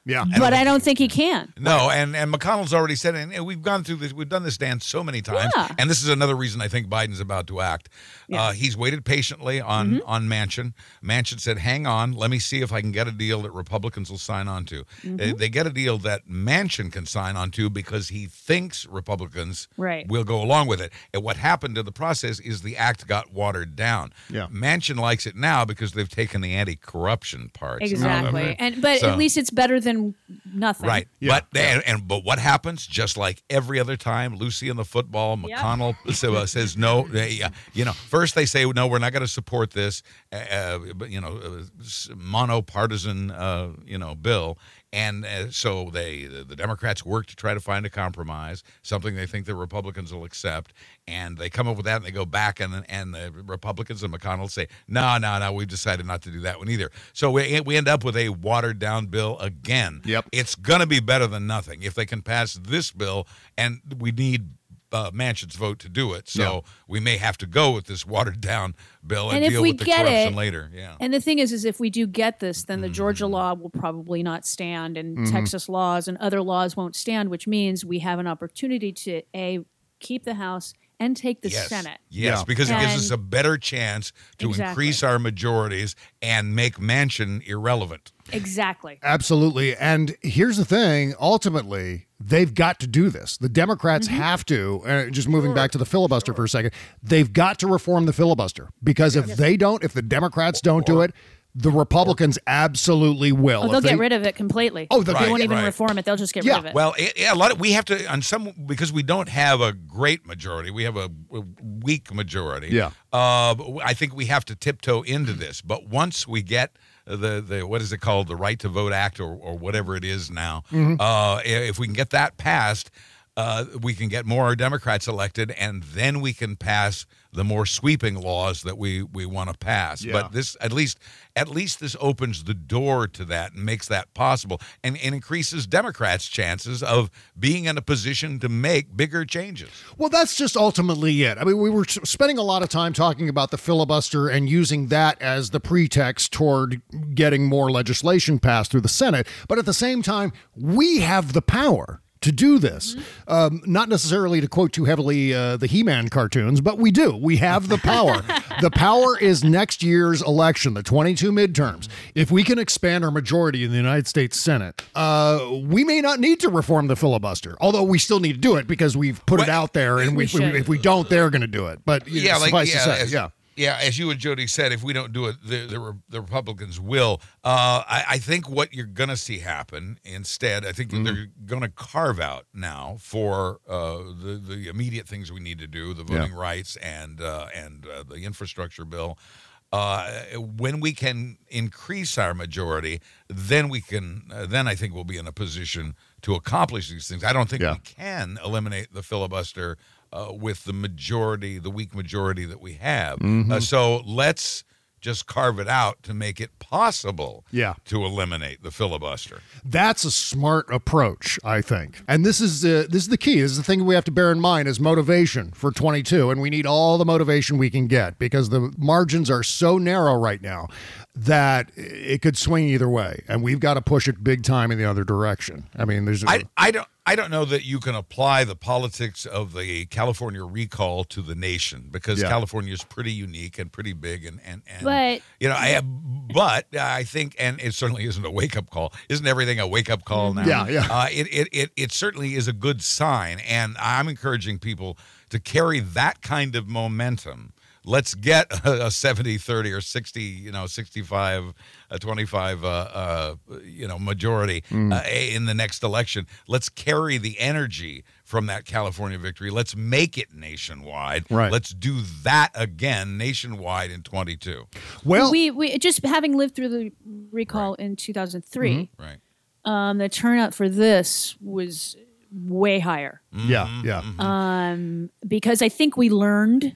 Yeah. But I don't think he can. No, and, and McConnell's already said it, and we've gone through this, we've done this dance so many times, Yeah. and this is another reason I think Biden's about to act. Yeah. Uh, he's waited patiently on, Mm-hmm. on Manchin. Manchin said, hang on, let me see if I can get a deal that Republicans will sign on to. Mm-hmm. They, they get a deal that Manchin can sign on to because he thinks Republicans Right. will go along with it. And what happened in the process is the act got watered down. Yeah. Manchin likes it now because they've taken the anti-corruption parts out of Exactly. it. And but So- at least it's better than nothing. Right. Yeah. But and, and but what happens? Just like every other time, Lucy and the football, McConnell so, uh, says no. They, uh, you know, first they say no, we're not going to support this. Uh, but you know, uh, monopartisan, uh, you know, bill. And uh, so they, the, the Democrats work to try to find a compromise, something they think the Republicans will accept. And they come up with that, and they go back, and and the Republicans and McConnell say, no, no, no, we've decided not to do that one either. So we we end up with a watered down bill again. Yep. It's going to be better than nothing if they can pass this bill, and we need uh, Manchin's vote to do it. So Yeah. we may have to go with this watered down bill and, And if deal we with the get corruption it- later. Yeah. And the thing is, is if we do get this, then the Georgia Mm-hmm. law will probably not stand, and Texas laws and other laws won't stand, which means we have an opportunity to a keep the House and take the Yes. Senate. Yes, Yeah. because it gives us And- a better chance to Exactly. increase our majorities and make Manchin irrelevant. Exactly. Absolutely. And here's the thing, ultimately, they've got to do this. The Democrats have to, uh, just moving back to the filibuster for a second, they've got to reform the filibuster, because if they don't, if the Democrats don't do it, the Republicans absolutely will. Oh, If they'll they- get rid of it completely. Oh, they'll they get- won't even right. reform it. They'll just get Yeah, rid of it. Well, it, yeah, a lot of we have to on some because we don't have a great majority. We have a, a weak majority. Yeah. Uh, but I think we have to tiptoe into this. But once we get the the what is it called, the Right to Vote Act, or or whatever it is now, uh, if we can get that passed, uh, we can get more Democrats elected, and then we can pass the more sweeping laws that we, we want to pass. Yeah. But this at least at least this opens the door to that and makes that possible, and, and increases Democrats' chances of being in a position to make bigger changes. Well, that's just ultimately it. I mean, we were spending a lot of time talking about the filibuster and using that as the pretext toward getting more legislation passed through the Senate. But at the same time, we have the power to do this. Um, not necessarily to quote too heavily uh, the He-Man cartoons, but we do. We have the power. The power is next year's election, the twenty-two midterms. If we can expand our majority in the United States Senate, uh, we may not need to reform the filibuster, although we still need to do it because we've put it Well, out there, and we we, should. if we don't, they're going to do it. But you know, Yeah, like suffice yeah, to say, as, yeah. yeah, as you and Jody said, if we don't do it, the the, Re- the Republicans will. Uh, I, I think what you're going to see happen instead, I think they're going to carve out now for uh, the the immediate things we need to do, the voting rights and uh, and uh, the infrastructure bill. Uh, when we can increase our majority, then we can. Uh, then I think we'll be in a position to accomplish these things. I don't think Yeah. we can eliminate the filibuster uh, with the majority, the weak majority that we have. Uh, so let's just carve it out to make it possible Yeah. to eliminate the filibuster. That's a smart approach, I think. And this is uh, this is the key. This is the thing we have to bear in mind is motivation for twenty-two. And we need all the motivation we can get because the margins are so narrow right now that it could swing either way. And we've got to push it big time in the other direction. I mean, there's I, I don't I don't know that you can apply the politics of the California recall to the nation because Yeah. California is pretty unique and pretty big and and, and But- you know I but I think and it certainly isn't a wake up call. Isn't everything a wake up call now? Yeah, yeah. Uh, it, it it it certainly is a good sign, and I'm encouraging people to carry that kind of momentum. Let's get a seventy thirty or sixty, you know, sixty-five twenty-five, uh, uh, you know, majority Mm. uh, in the next election. Let's carry the energy from that California victory. Let's make it nationwide. Right. Let's do that again nationwide in twenty-two. well, we we just having lived through the recall in two thousand three. Right. Um, the turnout for this was way higher yeah, yeah. um, because I think we learned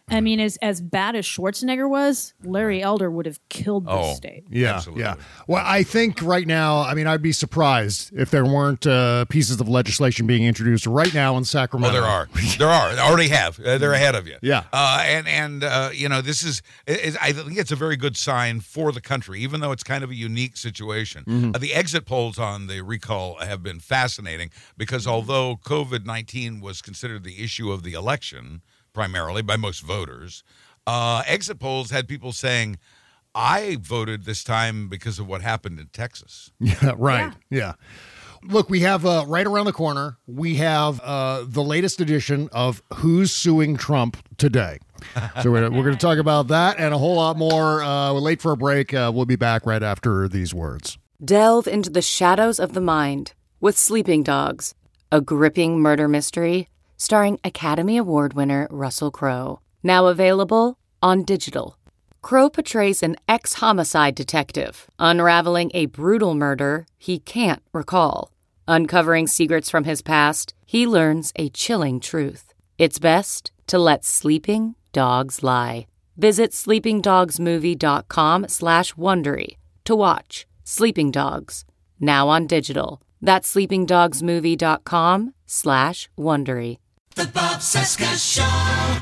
I mean, as as bad as Schwarzenegger was, Larry Elder would have killed the Oh. state. Yeah, Absolutely. yeah. Well, I think right now, I mean, I'd be surprised if there weren't uh, pieces of legislation being introduced right now in Well, Sacramento. there are. There are. They already have. Uh, they're ahead of you. Yeah. Uh, and, and uh, you know, this is, it, I think it's a very good sign for the country, even though it's kind of a unique situation. Mm-hmm. Uh, the exit polls on the recall have been fascinating because although COVID nineteen was considered the issue of the election, primarily by most voters, uh, exit polls had people saying, I voted this time because of what happened in Texas. Yeah, right. Yeah. Look, we have uh, right around the corner, we have uh, the latest edition of Who's Suing Trump Today. So we're, we're going to talk about that and a whole lot more. Uh, we're late for a break. Uh, we'll be back right after these words. Delve into the shadows of the mind with Sleeping Dogs, a gripping murder mystery starring Academy Award winner Russell Crowe. Now available on digital. Crowe portrays an ex-homicide detective unraveling a brutal murder he can't recall. Uncovering secrets from his past, he learns a chilling truth. It's best to let sleeping dogs lie. Visit sleepingdogsmovie.com slash Wondery to watch Sleeping Dogs, now on digital. That's sleepingdogsmovie.com slash Wondery. The Bob Cesca Show.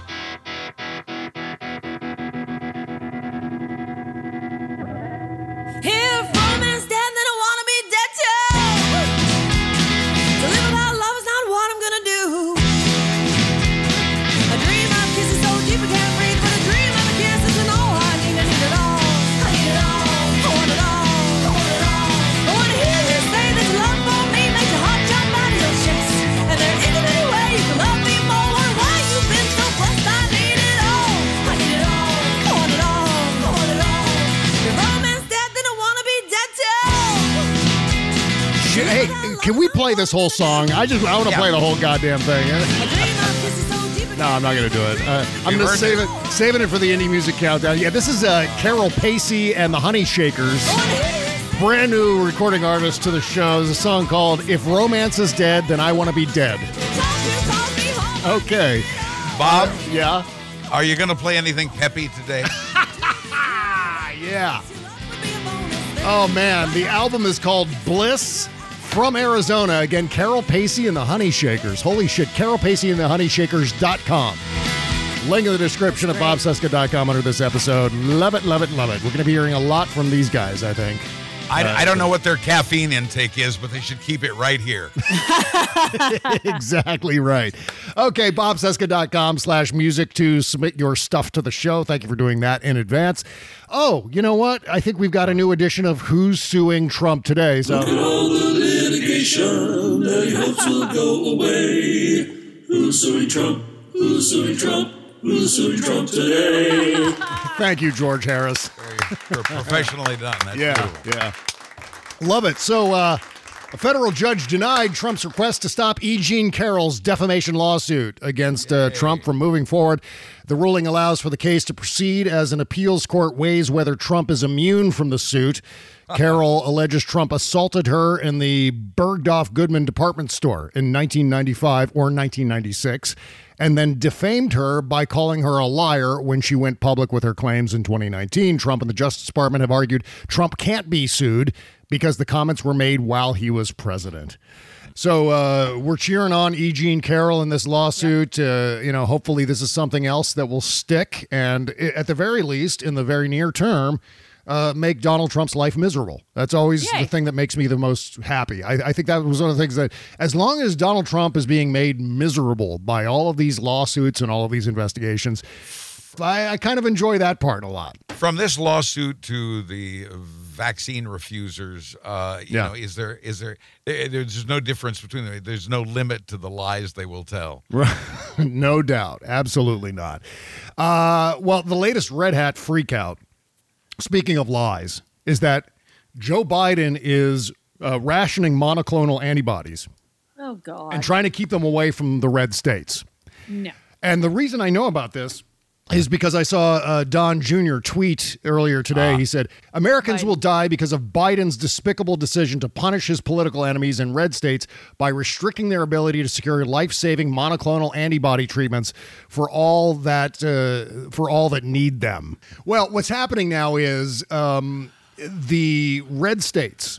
If romance dead, then I wanna be dead too. To live without love is not what I'm gonna do. A dream of kisses so deep I can't breathe, but a dream of a kiss isn't all I need. I need it all. I need it all. I want it all. I want it all. I wanna hear you say that your love for me makes your heart jump out of your chest. And there isn't any way you can love me more. Wonder why you've been so blessed. I need it all. I need it all. I want it all. I want it all. If romance dead, then I wanna be dead too. Hey, can we play this whole song? I just I want to Yeah. play the whole goddamn thing. A dream of kisses so deep I No, I'm not going to do it. Uh, I'm You going to heard save it. it, saving it for the indie music countdown. Yeah, this is uh, Carol Pacey and the Honey Shakers, brand new recording artist to the show. There's a song called "If Romance Is Dead, Then I Want to Be Dead." Okay, Bob, yeah, are you going to play anything peppy today? yeah. Oh man, the album is called Bliss. From Arizona, again, Carol Pacey and the Honey Shakers. Holy shit, Carol Pacey and the Honey Shakers dot com. Link in the description of bob cesca dot com under this episode. Love it, love it, love it. We're going to be hearing a lot from these guys, I think. I, I don't know what their caffeine intake is, but they should keep it right here. Exactly right. Okay, bob cesca dot com slash music to submit your stuff to the show. Thank you for doing that in advance. Oh, you know what? I think we've got a new edition of Who's Suing Trump Today. So. Look at all the litigation that he hopes will go away. Who's suing Trump? Who's suing Trump? Who's suing Trump today? Thank you, George Harris. Very professionally done. That's Yeah, beautiful. yeah. Love it. So, uh, a federal judge denied Trump's request to stop E. Jean Carroll's defamation lawsuit against uh, Trump from moving forward. The ruling allows for the case to proceed as an appeals court weighs whether Trump is immune from the suit. Carroll alleges Trump assaulted her in the Bergdorf Goodman department store in nineteen ninety-five or nineteen ninety-six, and then defamed her by calling her a liar when she went public with her claims in twenty nineteen. Trump and the Justice Department have argued Trump can't be sued because the comments were made while he was president. So uh, we're cheering on E. Jean Carroll in this lawsuit. Uh, you know, hopefully this is something else that will stick, and at the very least, in the very near term, uh, make Donald Trump's life miserable. That's always Yay. the thing that makes me the most happy. I, I think that was one of the things that, as long as Donald Trump is being made miserable by all of these lawsuits and all of these investigations, I, I kind of enjoy that part a lot. From this lawsuit to the vaccine refusers, uh, you Yeah. know, is there is there there- there's no difference between them. There's no limit to the lies they will tell. No doubt. Absolutely not. Uh, well, the latest Red Hat freakout, speaking of lies, is that Joe Biden is uh, rationing monoclonal antibodies Oh God. and trying to keep them away from the red states. no. And the reason I know about this is because I saw uh, Don Junior tweet earlier today. Ah. He said, Americans Biden. will die because of Biden's despicable decision to punish his political enemies in red states by restricting their ability to secure life-saving monoclonal antibody treatments for all that uh, for all that need them. Well, what's happening now is um, the red states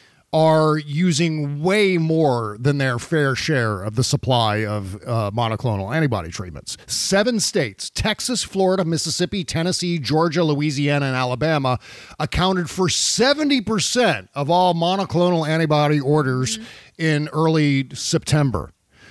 are using way more than their fair share of the supply of uh, monoclonal antibody treatments. Seven states, Texas, Florida, Mississippi, Tennessee, Georgia, Louisiana, and Alabama, accounted for seventy percent of all monoclonal antibody orders in early September.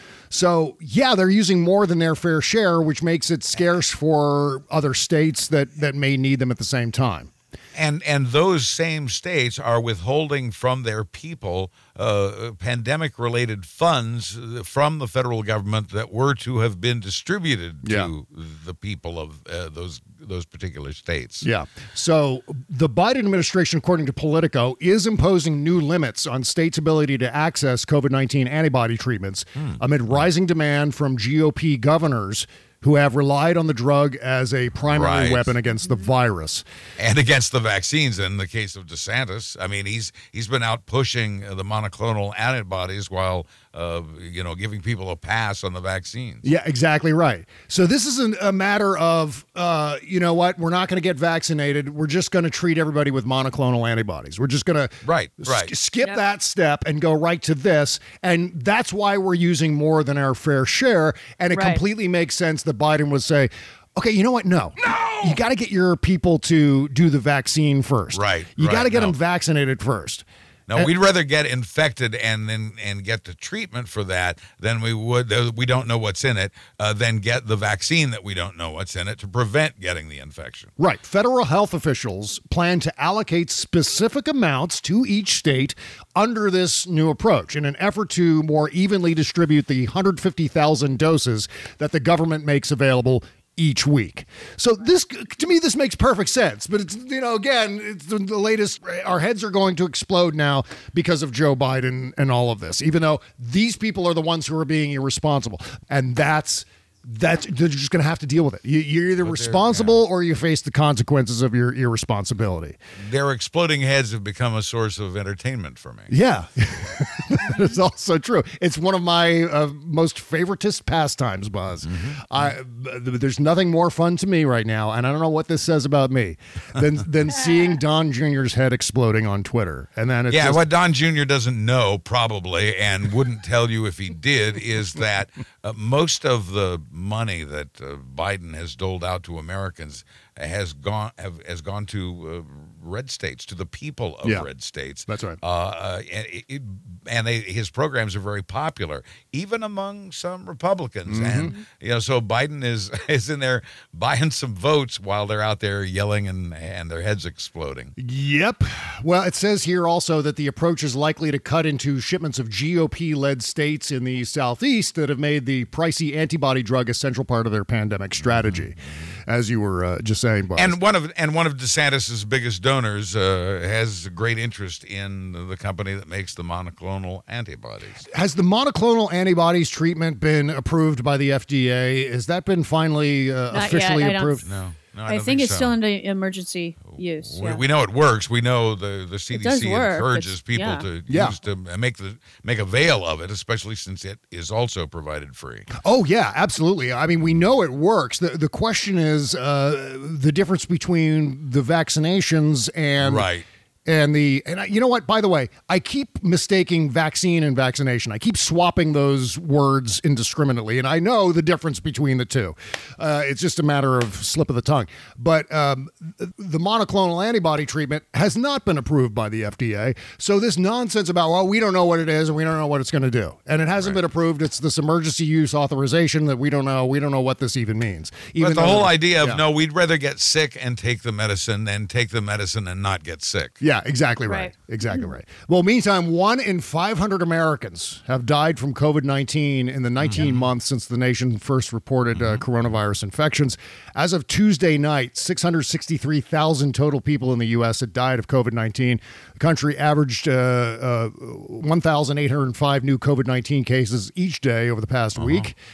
So, yeah, they're using more than their fair share, which makes it scarce for other states that, that may need them at the same time. And and those same states are withholding from their people uh, pandemic-related funds from the federal government that were to have been distributed to Yeah. the people of uh, those those particular states. Yeah. So the Biden administration, according to Politico, is imposing new limits on states' ability to access COVID nineteen antibody treatments amid rising demand from G O P governors who have relied on the drug as a primary Right. weapon against the virus. And against the vaccines, in the case of DeSantis, I mean, he's he's been out pushing uh, the monoclonal antibodies while uh, you know giving people a pass on the vaccines. Yeah, exactly right. So this isn't a matter of, uh, you know what, we're not going to get vaccinated. We're just going to treat everybody with monoclonal antibodies. We're just going to Right, right. skip Yep. that step and go right to this. And that's why we're using more than our fair share. And it Right. completely makes sense that Biden would say, okay, you know what? No. No! You got to get your people to do the vaccine first. Right, You got to right, get no. them vaccinated first. No, we'd rather get infected and then and get the treatment for that than we would. uh, We don't know what's in it. Uh, than get the vaccine that we don't know what's in it to prevent getting the infection. Right. Federal health officials plan to allocate specific amounts to each state under this new approach in an effort to more evenly distribute the one hundred fifty thousand doses that the government makes available each week. So this, to me, this makes perfect sense. But it's, you know, again, it's the, the latest, our heads are going to explode now because of Joe Biden and all of this, even though these people are the ones who are being irresponsible. And that's, that's, they're just going to have to deal with it. You, you're either responsible or you face the consequences of your irresponsibility. Their exploding heads have become a source of entertainment for me. Yeah, that is also true. It's one of my uh, most favoritist pastimes, Buzz. I, th- there's nothing more fun to me right now, and I don't know what this says about me, than than seeing Don Junior's head exploding on Twitter. And then it's Yeah, just, what Don Junior doesn't know, probably, and wouldn't tell you if he did, is that uh, most of the money that uh, Biden has doled out to Americans has gone have, has gone to uh, red states, to the people of Yeah, red states. that's right. Uh, uh, and it, it- and they, his programs are very popular, even among some Republicans. Mm-hmm. And you know, so Biden is is in there buying some votes while they're out there yelling and and their heads exploding. Yep. Well, it says here also that the approach is likely to cut into shipments of G O P-led states in the Southeast that have made the pricey antibody drug a central part of their pandemic strategy, as you were uh, just saying, Buzz. And one of and one of DeSantis's biggest donors uh, has great interest in the company that makes the monoclonal antibodies. Has the monoclonal antibodies treatment been approved by the F D A? Has that been finally uh, Not officially yet. I don't- approved? No, no, I, I, don't think, it's so. still under emergency use. We, yeah. we know it works. We know the, the C D does C work. encourages It's- people yeah. to Yeah. use to make the make avail of it, especially since it is also provided free. Oh, yeah, absolutely. I mean, we know it works. The, the question is uh, the difference between the vaccinations and Right. And the and I, you know what? By the way, I keep mistaking vaccine and vaccination. I keep swapping those words indiscriminately, and I know the difference between the two. Uh, it's just a matter of slip of the tongue. But um, the monoclonal antibody treatment has not been approved by the F D A. So this nonsense about well, we don't know what it is and we don't know what it's going to do, and it hasn't been approved. It's this emergency use authorization that we don't know. We don't know what this even means. Even But the though- whole idea of yeah. no, we'd rather get sick and take the medicine than take the medicine and not get sick. Yeah, exactly right. Right. Exactly right. Well, meantime, one in five hundred Americans have died from COVID nineteen in the nineteen months since the nation first reported uh, coronavirus infections. As of Tuesday night, six hundred sixty-three thousand total people in the U S had died of COVID nineteen. The country averaged uh, uh, one thousand eight hundred five new COVID nineteen cases each day over the past week.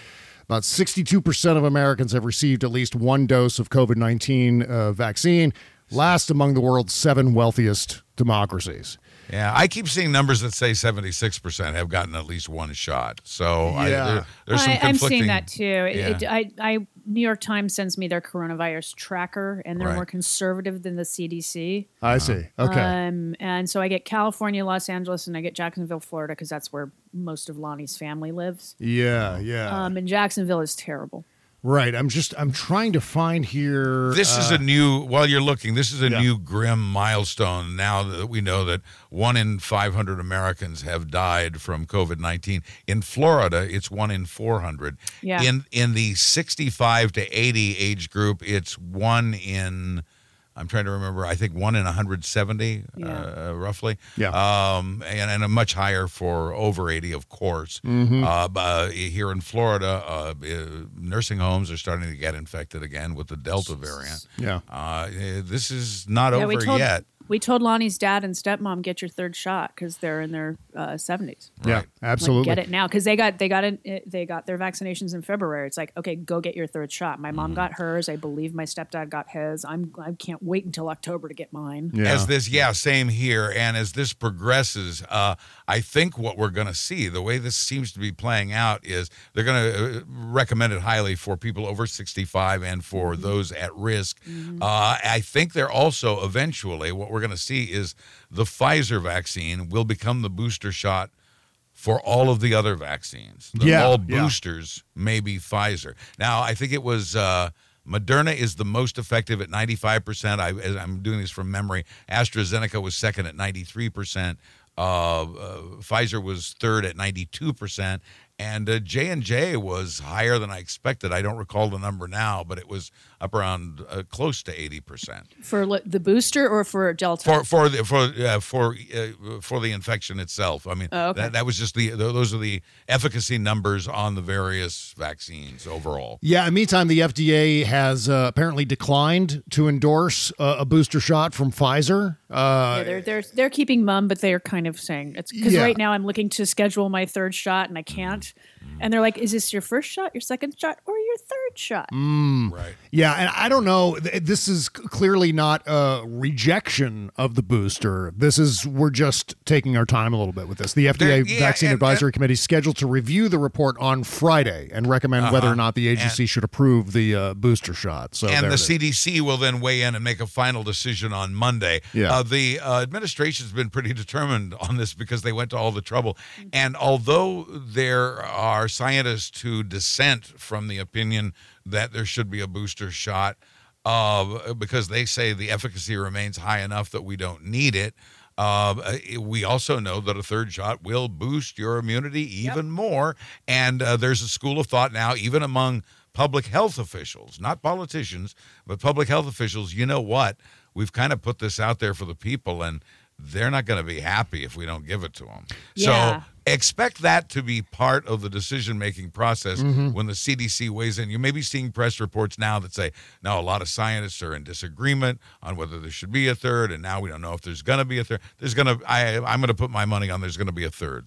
About sixty-two percent of Americans have received at least one dose of COVID nineteen uh, vaccine, last among the world's seven wealthiest democracies. Yeah, I keep seeing numbers that say seventy-six percent have gotten at least one shot. So I, Yeah. there, there's some I, I'm conflicting. seeing that too. It- Yeah. it- I, I, New York Times sends me their coronavirus tracker, and they're Right. more conservative than the C D C. I see. Okay. Um, and so I get California, Los Angeles, and I get Jacksonville, Florida, because that's where most of Lonnie's family lives. yeah, yeah. Um, and Jacksonville is terrible. right. I'm just, I'm trying to find here. This is uh, a new, while you're looking, this is a Yeah. new grim milestone now that we know that one in five hundred Americans have died from COVID nineteen. In Florida, it's one in four hundred. Yeah. In in the sixty-five to eighty age group, it's one in, I'm trying to remember, I think one in one hundred seventy, Yeah. uh, roughly. Yeah. Um, and, and a much higher for over eighty, of course. Mm-hmm. Uh, but, uh, here in Florida, uh, uh, nursing homes are starting to get infected again with the Delta variant. Yeah. Uh, eh, this is not yeah, over we told, yet. We told Lonnie's dad and stepmom, get your third shot because they're in their uh, seventies. Yeah, Right. absolutely. Like, get it now because they got they got it, they got their vaccinations in February. It's like, okay, go get your third shot. My mom got hers. I believe my stepdad got his. I'm I can't wait until October to get mine. Yeah. As this, yeah, same here. And as this progresses, uh, I think what we're going to see, the way this seems to be playing out, is they're going to uh, recommend it highly for people over sixty-five and for those at risk. Uh, I think they're also eventually, what we're going to see is the Pfizer vaccine will become the booster shot for all of the other vaccines. The, Yeah, all yeah. boosters may be Pfizer. Now, I think it was uh, Moderna is the most effective at ninety-five percent. I, as I'm doing this from memory. AstraZeneca was second at ninety-three percent. Uh, uh, Pfizer was third at ninety-two percent. And uh, J and J was higher than I expected. I don't recall the number now, but it was up around uh, close to eighty percent. For li- the booster or for Delta? For for the for uh, for uh, for the infection itself. I mean, Oh, okay. that, that was just the those are the efficacy numbers on the various vaccines overall. Yeah, in the meantime, the F D A has uh, apparently declined to endorse uh, a booster shot from Pfizer. Uh, Yeah, they're they're they're keeping mum, but they're kind of saying it's because Yeah. right now I'm looking to schedule my third shot and I can't. And they're like, "Is this your first shot, your second shot, or your third shot?" Right. Yeah, and I don't know. Th- This is c- clearly not a rejection of the booster. This is, we're just taking our time a little bit with this. The F D A There- yeah, Vaccine and- Advisory Committee is scheduled to review the report on Friday and recommend whether or not the agency should approve the uh, booster shot. So And there the it is. C D C will then weigh in and make a final decision on Monday. Yeah. Uh, the uh, administration's been pretty determined on this because they went to all the trouble. And although there are scientists who dissent from the opinion that there should be a booster shot, uh, because they say the efficacy remains high enough that we don't need it. Uh, we also know that a third shot will boost your immunity even more. And uh, there's a school of thought now, even among public health officials, not politicians, but public health officials. You know what? We've kind of put this out there for the people, and they're not going to be happy if we don't give it to them. Yeah. So expect that to be part of the decision-making process when the C D C weighs in. You may be seeing press reports now that say, no, a lot of scientists are in disagreement on whether there should be a third, and now we don't know if there's going to be a third. There's going to, I, I'm going to put my money on there's going to be a third.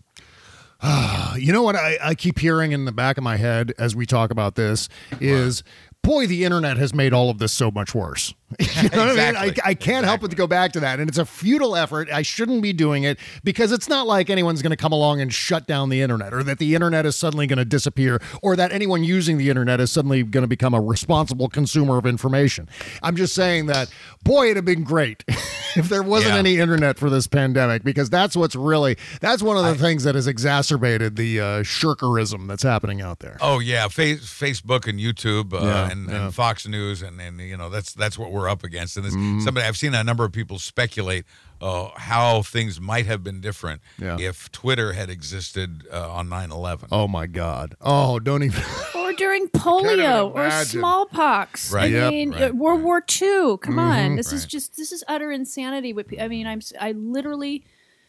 You know what I, I keep hearing in the back of my head as we talk about this is, boy, the internet has made all of this so much worse. You know what I mean? I, Exactly. I can't help but to go back to that. And it's a futile effort. I shouldn't be doing it because it's not like anyone's going to come along and shut down the internet, or that the internet is suddenly going to disappear, or that anyone using the internet is suddenly going to become a responsible consumer of information. I'm just saying that, boy, it'd have been great if there wasn't Yeah. any internet for this pandemic, because that's what's really, that's one of the things that has exacerbated the uh, shirkerism that's happening out there. Oh yeah, Fa- Facebook and YouTube uh, Yeah, and, yeah. and Fox News, and, and you know that's that's what we're up against. And this, Mm-hmm. somebody I've seen a number of people speculate uh, how things might have been different Yeah. if Twitter had existed uh, on nine eleven. Oh my God. Oh, don't even. Or during polio or imagine. smallpox. Right. I Yep, mean, right, uh, World War Two. Come on, this is Right. just this is utter insanity. With pe- I mean, I'm s- I literally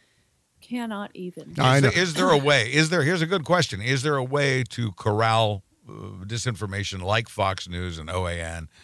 cannot even. I Is know. there, is there a way? Is there? Here's a good question. Is there a way to corral uh, disinformation like Fox News and O A N?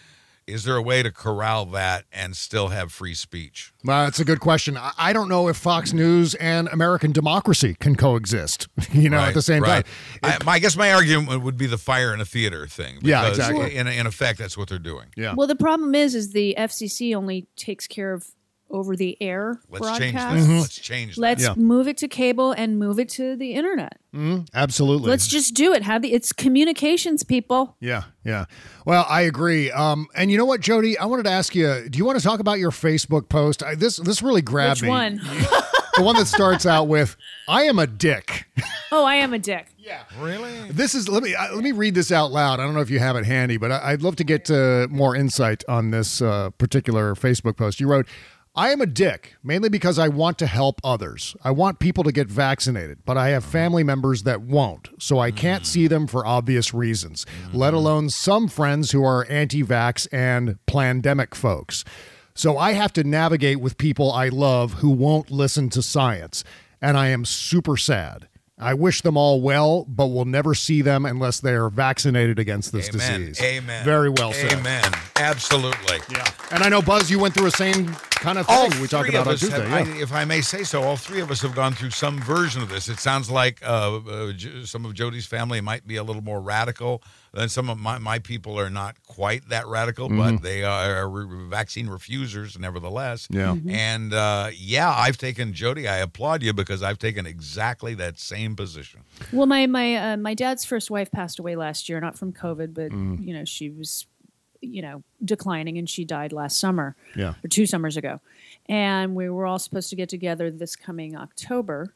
Is there a way to corral that and still have free speech? Well, that's a good question. I I don't know if Fox News and American democracy can coexist, you know, Right, at the same right. time. I, my, I guess my argument would be the fire in a theater thing. Yeah, because exactly. In, in effect, that's what they're doing. Yeah. Well, the problem is, is the F C C only takes care of over the air Let's change that. broadcasts. Let's change that. Let's Yeah. move it to cable and move it to the internet. Mhm, absolutely. Let's just do it. Have the it's communications, people. Yeah, yeah. Well, I agree. Um, and you know what, Jody? I wanted to ask you, do you want to talk about your Facebook post? I, this this really grabbed Which me. one? The one that starts out with, I am a dick. Oh, I am a dick. Really? This is let me uh, let me read this out loud. I don't know if you have it handy, but I, I'd love to get uh, more insight on this uh, particular Facebook post. You wrote, I am a dick, mainly because I want to help others. I want people to get vaccinated, but I have family members that won't, so I can't see them for obvious reasons, let alone some friends who are anti-vax and plandemic folks. So I have to navigate with people I love who won't listen to science, and I am super sad. I wish them all well, but we'll never see them unless they are vaccinated against this Amen. disease. Amen. Very well said. Amen. Absolutely. Yeah. And I know, Buzz, you went through the same kind of thing All we talked three about of on us Tuesday. have, yeah. I, if I may say so, all three of us have gone through some version of this. It sounds like uh, uh, J- some of Jody's family might be a little more radical than some of my, my people are not quite that radical, Mhm. but they are re- vaccine refusers nevertheless. Yeah. Mm-hmm. Mhm. And uh, yeah, I've taken, Jody, I applaud you because I've taken exactly that same position. Well, my my uh, my dad's first wife passed away last year, not from COVID, but Mm. you know she was, you know, declining, and she died last summer, Yeah. or two summers ago, and we were all supposed to get together this coming October,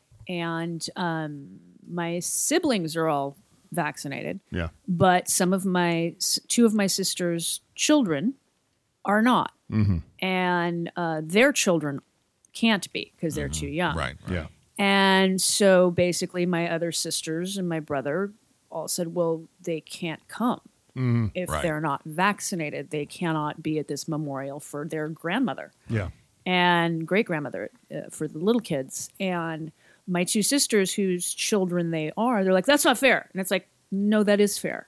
and um, my siblings are all vaccinated, Yeah. but some of my s- two of my sister's children are not, Mm-hmm. and uh, their children can't be because they're too young. Right. Yeah. And so basically, my other sisters and my brother all said, well, they can't come Mhm. if Right. they're not vaccinated. They cannot be at this memorial for their grandmother Yeah. and great grandmother uh, for the little kids. And my two sisters, whose children they are, they're like, that's not fair. And it's like, no, that is fair.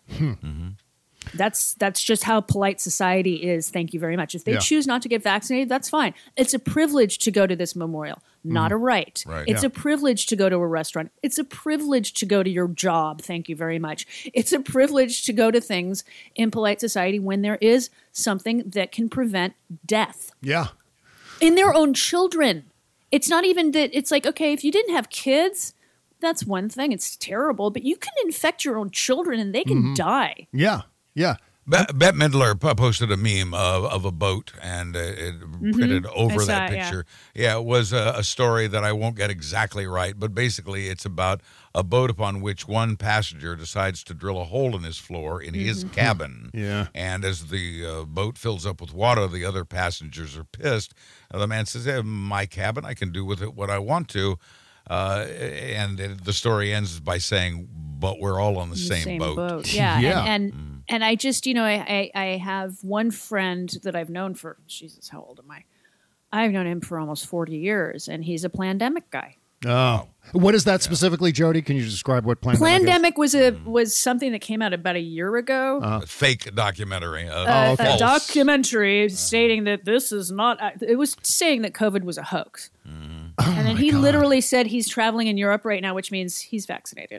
That's that's just how polite society is. Thank you very much. If they Yeah. choose not to get vaccinated, that's fine. It's a privilege to go to this memorial, not a right. Right. It's Yeah. a privilege to go to a restaurant. It's a privilege to go to your job. Thank you very much. It's a privilege to go to things in polite society when there is something that can prevent death Yeah. in their own children. It's not even that it's like, okay, if you didn't have kids, that's one thing. It's terrible, but you can infect your own children and they can Mm-hmm. die. Yeah. Yeah. Be- Bette Midler po- posted a meme of, of a boat and uh, it printed over Mm-hmm. I saw that it, yeah. picture. Yeah. it was a, a story that I won't get exactly right, but basically it's about a boat upon which one passenger decides to drill a hole in his floor in his Mm-hmm. cabin. Yeah. And as the uh, boat fills up with water, the other passengers are pissed. Uh, the man says, hey, my cabin, I can do with it what I want to. Uh, and it, the story ends by saying, but we're all on the, The same, boat. Yeah. Yeah. And and, and I just, you know, I, I, I have one friend that I've known for, Jesus, how old am I? I've known him for almost forty years, and he's a plandemic guy. Oh. What is that specifically, Jody? Can you describe what plandemic is? Plandemic was a was something that came out about a year ago. A fake documentary. Uh, a, okay. a documentary stating that this is not. It was saying that COVID was a hoax, and then he literally said he's traveling in Europe right now, which means he's vaccinated.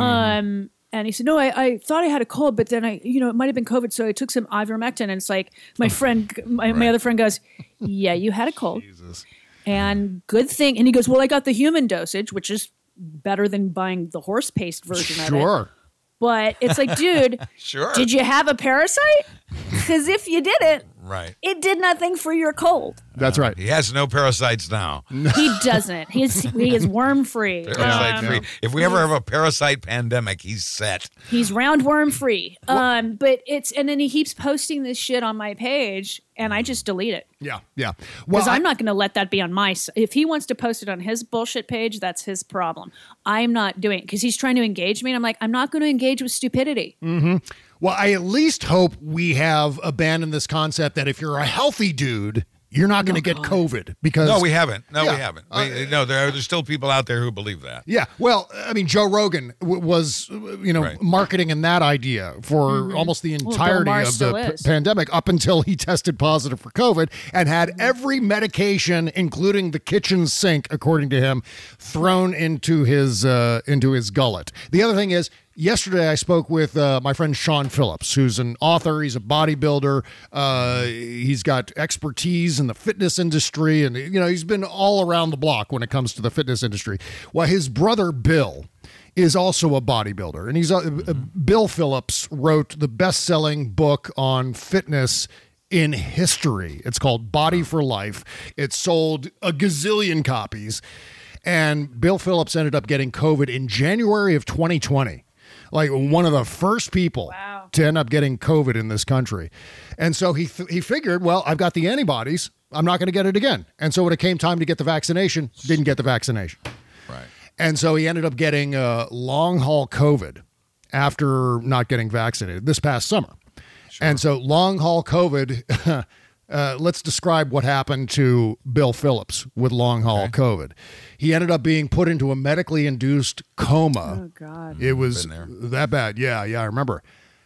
Um, and he said, "No, I, I thought I had a cold, but then I, you know, it might have been COVID, so I took some ivermectin." And it's like my friend, my, my other friend goes, "Yeah, you had a cold, Jesus. and good thing." And he goes, "Well, I got the human dosage, which is better than buying the horse paste version of it." Sure. But it's like, dude, Sure. did you have a parasite? Because if you didn't, Right. it did nothing for your cold. That's right. He has no parasites now. He doesn't. He's he is worm free. Parasite free. If we ever have a parasite pandemic, he's set. He's roundworm free. Um, but it's and then he keeps posting this shit on my page, and I just delete it Yeah. Yeah. because Well, I'm I- not going to let that be on my. s- If he wants to post it on his bullshit page, that's his problem. I'm not doing it because he's trying to engage me, and I'm like, I'm not going to engage with stupidity. Well, I at least hope we have abandoned this concept that if you're a healthy dude you're not going to get COVID because No, we haven't. No, Yeah. we haven't. We, no, there are there's still people out there who believe that. Yeah, well, I mean, Joe Rogan w- was, you know, Right. marketing in that idea for almost the Bill entirety Maher of the still p- is. pandemic up until he tested positive for COVID and had every medication, including the kitchen sink, according to him, thrown into his uh, into his gullet. The other thing is, yesterday, I spoke with uh, my friend Sean Phillips, who's an author. He's a bodybuilder. Uh, he's got expertise in the fitness industry, and you know he's been all around the block when it comes to the fitness industry. Well, his brother Bill is also a bodybuilder, and he's uh, uh, Bill Phillips wrote the best-selling book on fitness in history. It's called Body for Life. It sold a gazillion copies, and Bill Phillips ended up getting COVID in January of twenty twenty. Like one of the first people Wow. to end up getting COVID in this country. And so he th- he figured, well, I've got the antibodies. I'm not going to get it again. And so when it came time to get the vaccination, didn't get the vaccination. Right. And so he ended up getting uh, long haul COVID after not getting vaccinated this past summer. And so long haul COVID, uh, let's describe what happened to Bill Phillips with long haul Okay. COVID. He ended up being put into a medically induced coma. Oh God. It was Been there. that bad. Yeah, yeah, I remember.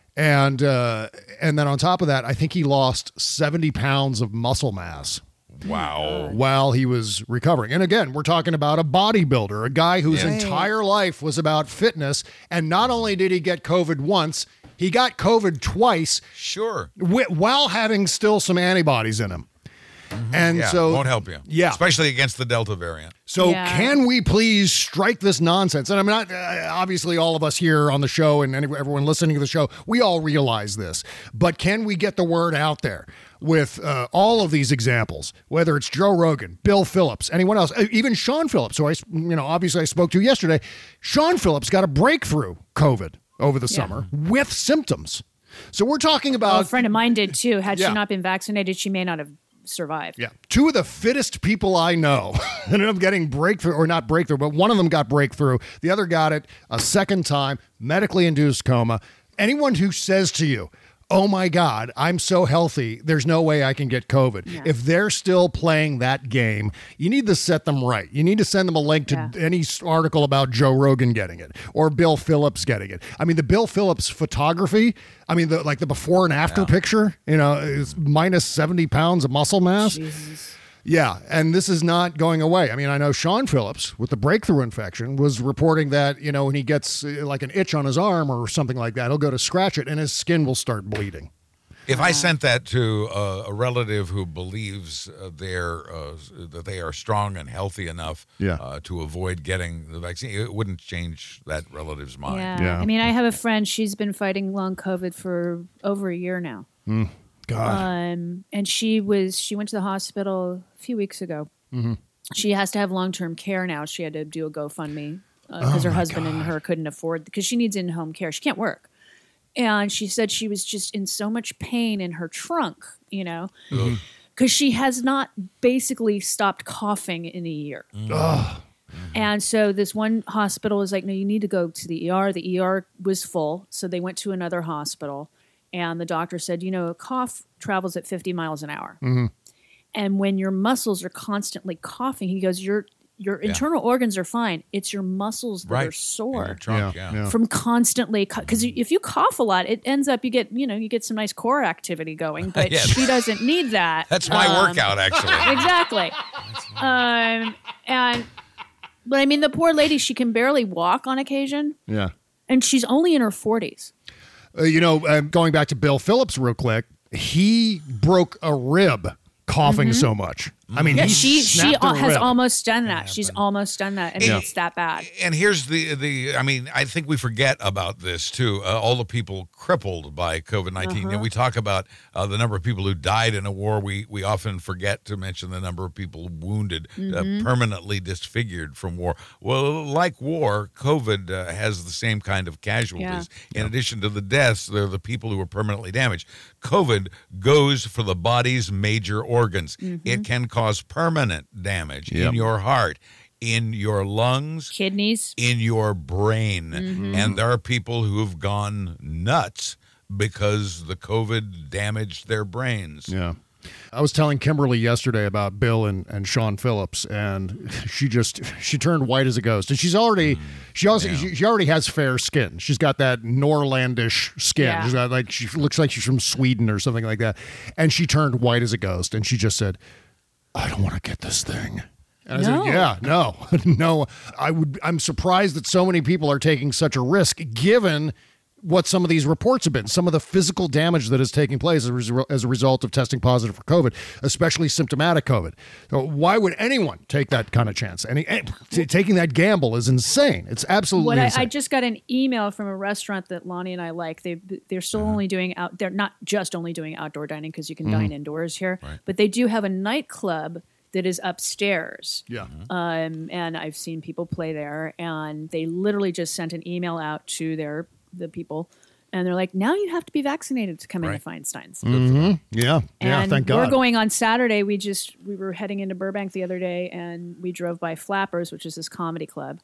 And uh, and then on top of that, I think he lost seventy pounds of muscle mass Wow. while he was recovering. And again, we're talking about a bodybuilder, a guy whose Yeah. entire life was about fitness. And not only did he get COVID once, he got COVID twice Sure. wi- while having still some antibodies in him. And Yeah, so won't help you. Yeah. Especially against the Delta variant. So Yeah. can we please strike this nonsense? And I'm not, uh, obviously all of us here on the show and any, everyone listening to the show, we all realize this. But can we get the word out there with uh, all of these examples, whether it's Joe Rogan, Bill Phillips, anyone else, uh, even Sean Phillips, who I, s- you know, obviously I spoke to yesterday. Sean Phillips got a breakthrough COVID over the summer with symptoms. So we're talking Well, a about friend of mine did too. Had Yeah. she not been vaccinated, she may not have survived. Yeah. Two of the fittest people I know ended up getting breakthrough, or not breakthrough, but one of them got breakthrough. The other got it a second time, medically induced coma. Anyone who says to you, oh my God, I'm so healthy, there's no way I can get COVID. Yeah. If they're still playing that game, you need to set them right. You need to send them a link to Yeah. any s- article about Joe Rogan getting it or Bill Phillips getting it. I mean, the Bill Phillips photography, I mean, the like the before and after picture, you know, is minus seventy pounds of muscle mass. Jesus. Yeah, and this is not going away. I mean, I know Sean Phillips with the breakthrough infection was reporting that, you know, when he gets uh, like an itch on his arm or something like that, he'll go to scratch it and his skin will start bleeding. If I sent that to uh, a relative who believes uh, they're uh, that they are strong and healthy enough Yeah. uh, to avoid getting the vaccine, it wouldn't change that relative's mind. Yeah. Yeah. I mean, I have a friend. She's been fighting long COVID for over a year now. God. Um, and she was she went to the hospital a few weeks ago. Mm-hmm. She has to have long term care now. She had to do a GoFundMe because Oh, her my husband and God. her couldn't afford because she needs in home care. She can't work, and she said she was just in so much pain in her trunk, you know, because she has not basically stopped coughing in a year. Ugh. And so this one hospital was like, no, you need to go to the E R. The E R was full, so they went to another hospital. And the doctor said, you know, a cough travels at fifty miles an hour. Mm-hmm. And when your muscles are constantly coughing, he goes, your your internal organs are fine. It's your muscles that Right. are sore In your trunk, Yeah, yeah. yeah. from constantly, because if you cough a lot, it ends up, you get, you know, you get some nice core activity going, but Yeah. she doesn't need that. That's my Um, workout, actually. Exactly. Um, and, but I mean, the poor lady, she can barely walk on occasion, Yeah. and she's only in her forties. Uh, you know, uh, going back to Bill Phillips real quick, he broke a rib coughing so much. I mean, Yeah, he she she snapped a al- has rib. almost done that. She's almost done that, and Yeah. it's that bad. And here's the the. I mean, I think we forget about this too. Uh, all the people crippled by COVID nineteen. Uh-huh. And we talk about uh, the number of people who died in a war. We we often forget to mention the number of people wounded, Mm-hmm. uh, permanently disfigured from war. Well, like war, COVID uh, has the same kind of casualties. In addition to the deaths, there are the people who are permanently damaged. COVID goes for the body's major organs. Mm-hmm. It can cause permanent damage Yep. in your heart, in your lungs, Kidneys. in your brain. Mm-hmm. And there are people who have gone nuts because the COVID damaged their brains. Yeah. I was telling Kimberly yesterday about Bill and, and Sean Phillips, and she just she turned white as a ghost. And she's already she also Yeah. she, she already has fair skin. She's got that Norlandish skin. Yeah. She's got like she looks like she's from Sweden or something like that. And she turned white as a ghost, and she just said, "I don't want to get this thing." And I No. said, "Yeah, no, no. I would. I'm surprised that so many people are taking such a risk, given what some of these reports have been, some of the physical damage that is taking place as a, res- as a result of testing positive for COVID, especially symptomatic COVID. So why would anyone take that kind of chance? Any eh, t- taking that gamble is insane. It's absolutely What I, insane. I just got an email from a restaurant that Lonnie and I like. They they're still Uh-huh. only doing out. They're not just only doing outdoor dining because you can Mm-hmm. dine indoors here, Right. but they do have a nightclub that is upstairs. yeah. Um, and I've seen people play there, and they literally just sent an email out to their the people, and they're like, "Now you have to be vaccinated to come Right. into Feinstein's." Mm-hmm. Yeah. Yeah. And Thank God. we're going on Saturday. We just we were heading into Burbank the other day, and we drove by Flappers, which is this comedy club.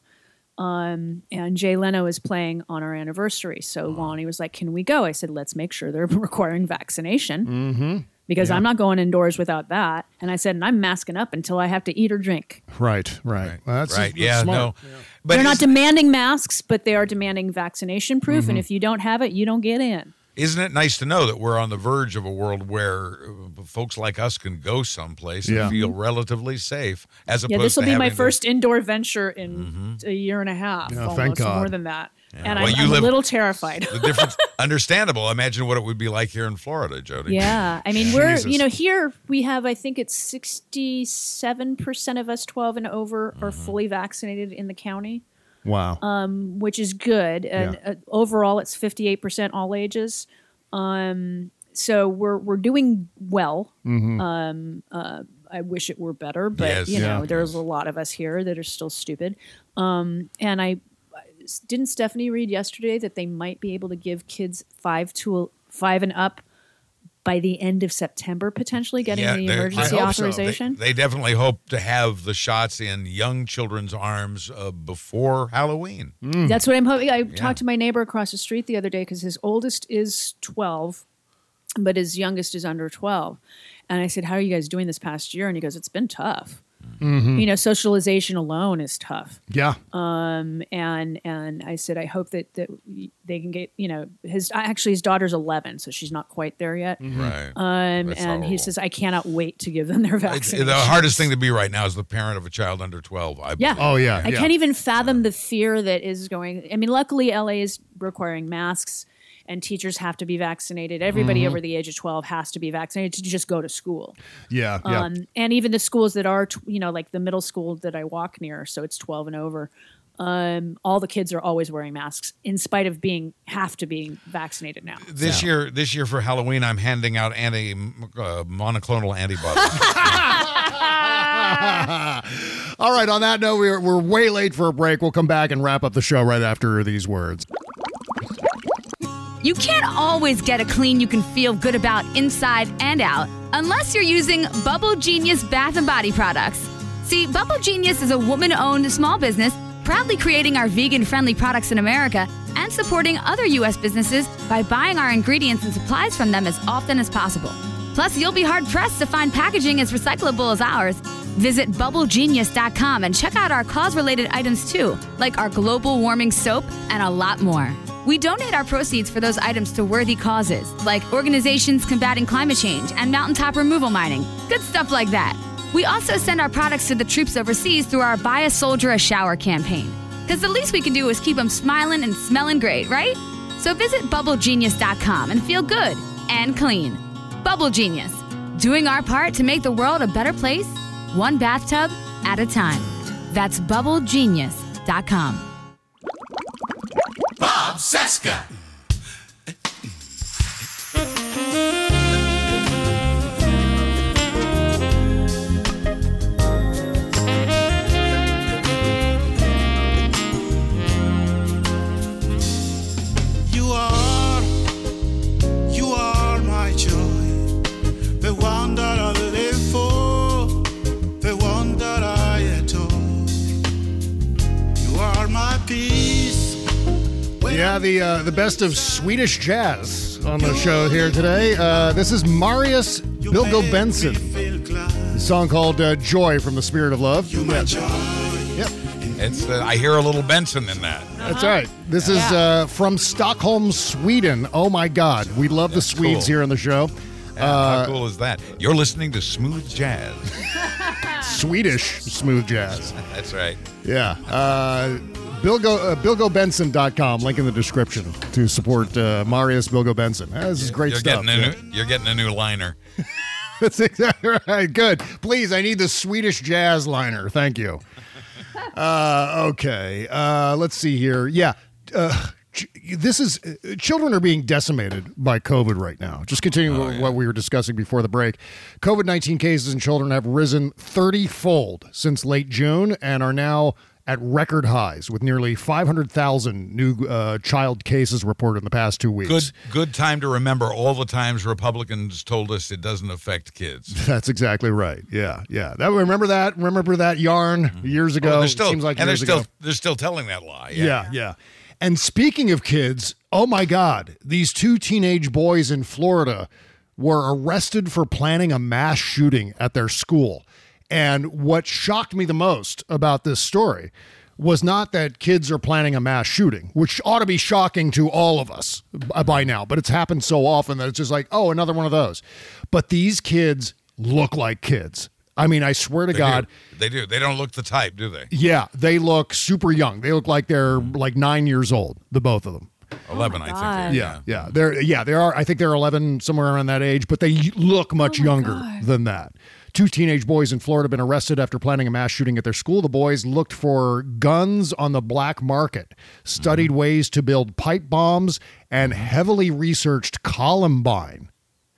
Um, and Jay Leno is playing on our anniversary. So Lonnie was like, "Can we go?" I said, "Let's make sure they're requiring vaccination Mm-hmm. because I'm not going indoors without that." And I said, "And I'm masking up until I have to eat or drink." Right. Right. Well, that's, right. that's Yeah. smart. No. But They're not isn't- demanding masks, but they are demanding vaccination proof. Mm-hmm. And if you don't have it, you don't get in. Isn't it nice to know that we're on the verge of a world where uh, folks like us can go someplace Yeah. and feel relatively safe, as opposed Yeah, this will to be my having to- first indoor venture in a year and a half, Yeah, almost thank God. more than that. And Well, I'm, you I'm live- a little terrified. The difference, understandable. Imagine what it would be like here in Florida, Jody. Yeah, I mean, we're Jesus. you know here we have I think it's sixty-seven percent of us twelve and over are Mm-hmm. fully vaccinated in the county, Wow. um, which is good. And Yeah. uh, overall, it's fifty-eight percent all ages. Um, so we're we're doing well. Mm-hmm. Um, uh, I wish it were better, but Yes. you know, Yeah. there's a lot of us here that are still stupid. Um, and I didn't Stephanie read yesterday that they might be able to give kids five to five and up by the end of September, potentially getting Yeah, the they're- emergency I hope so. They- authorization. They definitely hope to have the shots in young children's arms uh, before Halloween. That's what I'm hoping. I talked to my neighbor across the street the other day because his oldest is twelve, but his youngest is under twelve. And I said, "How are you guys doing this past year?" And he goes, "It's been tough. Mm-hmm. You know, socialization alone is tough." Yeah. Um, and and I said, I hope that, that they can get, you know, his actually his daughter's eleven, so she's not quite there yet. Right. Um, That's and he horrible. says, I cannot wait to give them their It's, vaccination. the hardest thing to be right now is the parent of a child under twelve. I Yeah. believe. Oh, yeah. I yeah. can't even fathom the fear that is going. I mean, luckily, L A is requiring masks, and teachers have to be vaccinated. Everybody Mm-hmm. over the age of twelve has to be vaccinated to just go to school. Yeah. Yeah. Um, and even the schools that are, tw- you know, like the middle school that I walk near, so it's twelve and over. Um, all the kids are always wearing masks, in spite of being have to be vaccinated now. This year, this year for Halloween, I'm handing out anti uh, monoclonal antibodies. All right. On that note, we're, we're way late for a break. We'll come back and wrap up the show right after these words. You can't always get a clean you can feel good about inside and out unless you're using Bubble Genius Bath and Body products. See, Bubble Genius is a woman-owned small business proudly creating our vegan-friendly products in America and supporting other U S businesses by buying our ingredients and supplies from them as often as possible. Plus, you'll be hard-pressed to find packaging as recyclable as ours. Visit bubble genius dot com and check out our cause-related items too, like our global warming soap and a lot more. We donate our proceeds for those items to worthy causes, like organizations combating climate change and mountaintop removal mining. Good stuff like that. We also send our products to the troops overseas through our Buy a Soldier a Shower campaign. Because the least we can do is keep them smiling and smelling great, right? So visit bubble genius dot com and feel good and clean. Bubble Genius, doing our part to make the world a better place, one bathtub at a time. That's bubble genius dot com. Bob Cesca. You are, you are my joy, the one that I live for, the one that I adore. You are my peace. Yeah, the uh, the best of Swedish jazz on the show here today. Uh, this is Marius Bilgo Benson. A song called uh, Joy from the Spirit of Love. You my joy. Yep. It's uh, I hear a little Benson in that. That's right. This is uh, from Stockholm, Sweden. Oh, my God. We love the Swedes cool. here on the show. Yeah, Uh, how cool is that? You're listening to Smooth Jazz. Swedish smooth jazz. That's right. Yeah. Uh, Bilgo, uh, Bilgo Benson dot com, link in the description to support uh, Marius Bilgo Benson. Uh, this is great You're stuff. Getting a yeah. new, you're getting a new liner. That's exactly right. Good. Please, I need the Swedish jazz liner. Thank you. Uh, okay. Uh, let's see here. Yeah. Uh, ch- this is uh, children are being decimated by COVID right now. Just continuing Oh, yeah. what we were discussing before the break. COVID nineteen cases in children have risen thirty-fold since late June and are now at record highs, with nearly five hundred thousand new uh, child cases reported in the past two weeks. Good good time to remember all the times Republicans told us it doesn't affect kids. That's exactly right. Yeah, yeah. That remember that? Remember that yarn years ago? Oh, they're still, Seems like and they're years still ago. they're still telling that lie. Yeah. Yeah, yeah. And speaking of kids, oh my God, these two teenage boys in Florida were arrested for planning a mass shooting at their school. And what shocked me the most about this story was not that kids are planning a mass shooting, which ought to be shocking to all of us by now, but it's happened so often that it's just like, oh, another one of those. But these kids look like kids. I mean, I swear to They God. do. They do. They don't look the type, do they? Yeah, they look super young. They look like they're like nine years old, the both of them. Eleven, I think. They're, Yeah, yeah, they're yeah they are. I think they're eleven, somewhere around that age, but they look much younger than that. Two teenage boys in Florida have been arrested after planning a mass shooting at their school. The boys looked for guns on the black market, studied Mm-hmm. ways to build pipe bombs, and heavily researched Columbine.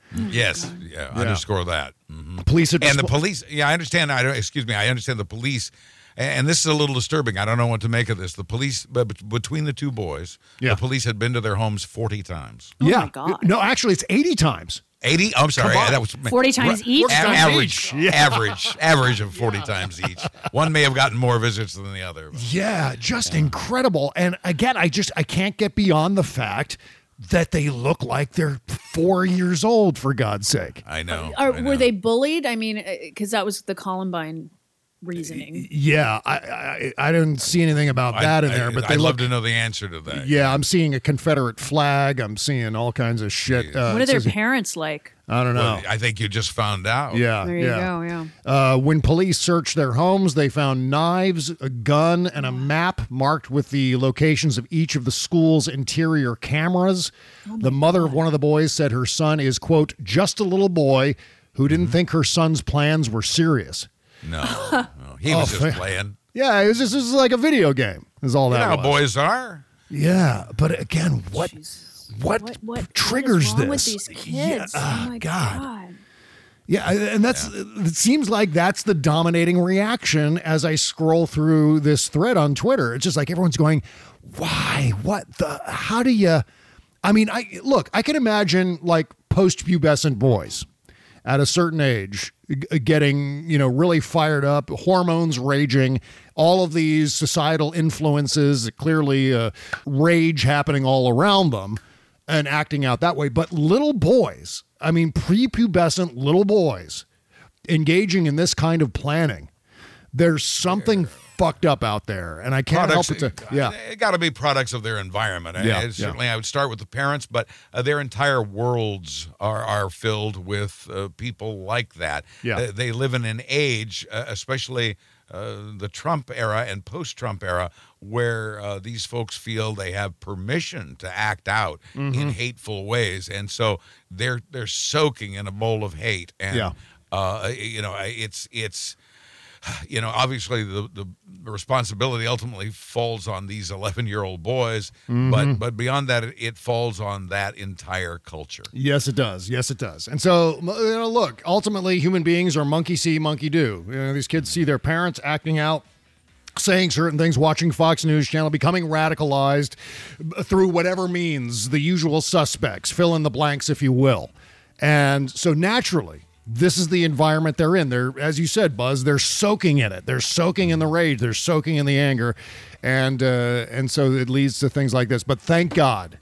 Yes. Yeah. Underscore that. Mhm. Police had and the respo- police. Yeah, I understand. I don't. Excuse me. I understand the police. And this is a little disturbing. I don't know what to make of this. The police, but bet- between the two boys, Yeah. the police had been to their homes forty times. yeah, no, actually, it's eighty times. eighty? I'm sorry. Come on. That was forty times each? A- times average, each. Yeah. average, average of forty times each. One may have gotten more visits than the other. but- Yeah, just incredible. And again, I just I can't get beyond the fact that they look like they're four years old, for God's sake. I know. Are, were they bullied? I mean, because that was the Columbine reasoning. Yeah, I I, I didn't see anything about I- that in I- there, but they I'd look. love to know the answer to that. Yeah, I'm seeing a Confederate flag. I'm seeing all kinds of shit. Uh, what are it their says- parents like? I don't know. Well, I think you just found out. Yeah, There you yeah. go, yeah. Uh, when police searched their homes, they found knives, a gun, and a map marked with the locations of each of the school's interior cameras. The mother of one of the boys said her son is, quote, just a little boy who didn't Mm-hmm. think her son's plans were serious. No, no. He was Oh, just fa- playing. Yeah, it was just, it was like a video game, is all You that know how was. boys are. Yeah, but again, what what, What, what triggers what is wrong this? with these kids? Yeah, oh oh, my God. God. Yeah, and that's it seems like that's the dominating reaction as I scroll through this thread on Twitter. It's just like everyone's going, "Why? What the how do you I mean, I look, I can imagine like post-pubescent boys at a certain age g- getting, you know, really fired up, hormones raging, all of these societal influences, clearly uh, rage happening all around them and acting out that way. But little boys, I mean, prepubescent little boys engaging in this kind of planning, there's something fucked up out there. And I can't Products, help it to, yeah. It got to be products of their environment. Yeah, Uh, yeah. certainly, I would start with the parents, but uh, their entire worlds are are filled with uh, people like that. Yeah. Uh, they live in an age, uh, especially uh, the Trump era and post-Trump era, where uh, these folks feel they have permission to act out in Mhm. hateful ways, and so they're they're soaking in a bowl of hate. And Yeah. uh, you know, it's it's. You know, obviously the, the responsibility ultimately falls on these eleven-year-old boys, Mhm. but but beyond that, it, it falls on that entire culture. Yes, it does. Yes, it does. And so, you know, look, ultimately, human beings are monkey see, monkey do. You know, these kids see their parents acting out, saying certain things, watching Fox News Channel, becoming radicalized through whatever means, the usual suspects, fill in the blanks, if you will. And so naturally, this is the environment they're in. They're, as you said, Buzz, they're soaking in it. They're soaking in the rage. They're soaking in the anger. And uh, and so it leads to things like this. But thank God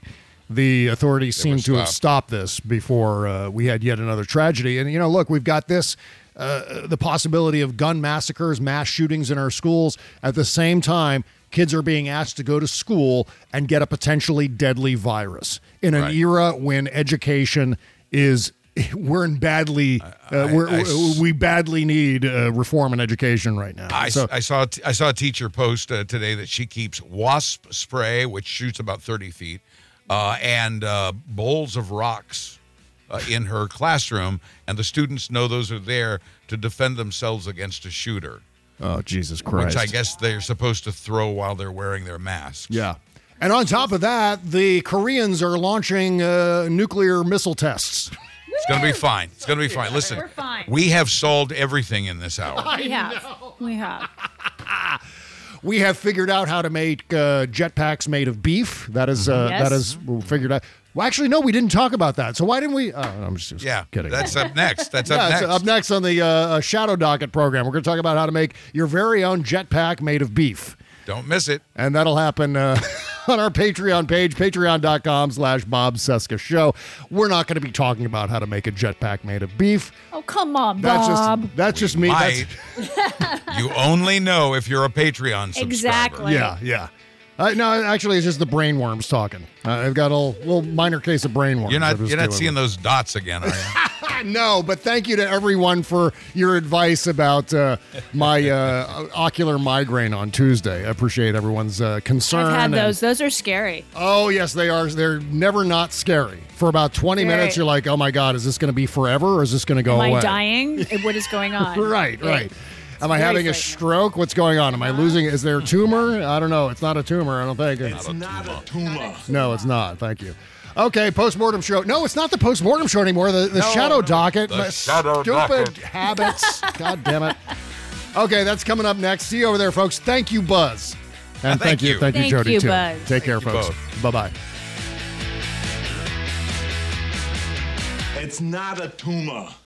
the authorities They seem were to have stopped. stopped this before uh, we had yet another tragedy. And, you know, look, we've got this, uh, the possibility of gun massacres, mass shootings in our schools. At the same time, kids are being asked to go to school and get a potentially deadly virus in an Right. era when education is, we're in badly, uh, I- we're, I s- we badly need uh, reform in education right now. I, so, I saw I saw a teacher post uh, today that she keeps wasp spray, which shoots about thirty feet, uh, and uh, bowls of rocks uh, in her classroom, and the students know those are there to defend themselves against a shooter, oh, Jesus Christ. which I guess they're supposed to throw while they're wearing their masks. Yeah. And on top of that, the Koreans are launching uh, nuclear missile tests. It's going to be fine. It's going to be fine. Listen, We're fine. we have solved everything in this hour. We have. We have. We have figured out how to make uh, jetpacks made of beef. That is, uh, Yes. that is figured out. Well, actually, no, we didn't talk about that. So why didn't we? Oh, I'm just, just Yeah, kidding. that's up next. That's yeah, up it's next. up next on the uh, Shadow Docket program. We're going to talk about how to make your very own jetpack made of beef. Don't miss it. And that'll happen uh, on our Patreon page, patreon.com slash Bob Cesca Show. We're not going to be talking about how to make a jetpack made of beef. Oh, come on, That's Bob. just that's just me. Might. That's, You only know if you're a Patreon subscriber. Exactly. yeah, yeah. Uh, no, actually, it's just the brainworms talking. Uh, I've got a little, little minor case of brainworms. You're not I'm just you're not dealing seeing with. those dots again, are you? No, but thank you to everyone for your advice about uh, my uh, ocular migraine on Tuesday. I appreciate everyone's uh, concern. I've had and- those. Those are scary. Oh, yes, they are. They're never not scary. For about twenty Very. minutes, you're like, oh my God, is this going to be forever or is this going to go Am away? I dying? What is going on? Right, right. Am I very having a frightening. stroke? What's going on? Am I losing? Is there a tumor? I don't know. It's not a tumor, I don't think. It's not a tumor. No, it's not. Thank you. Okay, postmortem show. No, it's not the postmortem show anymore. The, the Shadow Docket. The My Shadow stupid Docket. habits. God damn it. Okay, that's coming up next. See you over there, folks. Thank you, Buzz. And Thank thank, you. you. Thank you, Thank Jody, you, too. Buzz. Take care, you folks. both. Bye-bye. It's not a tumor.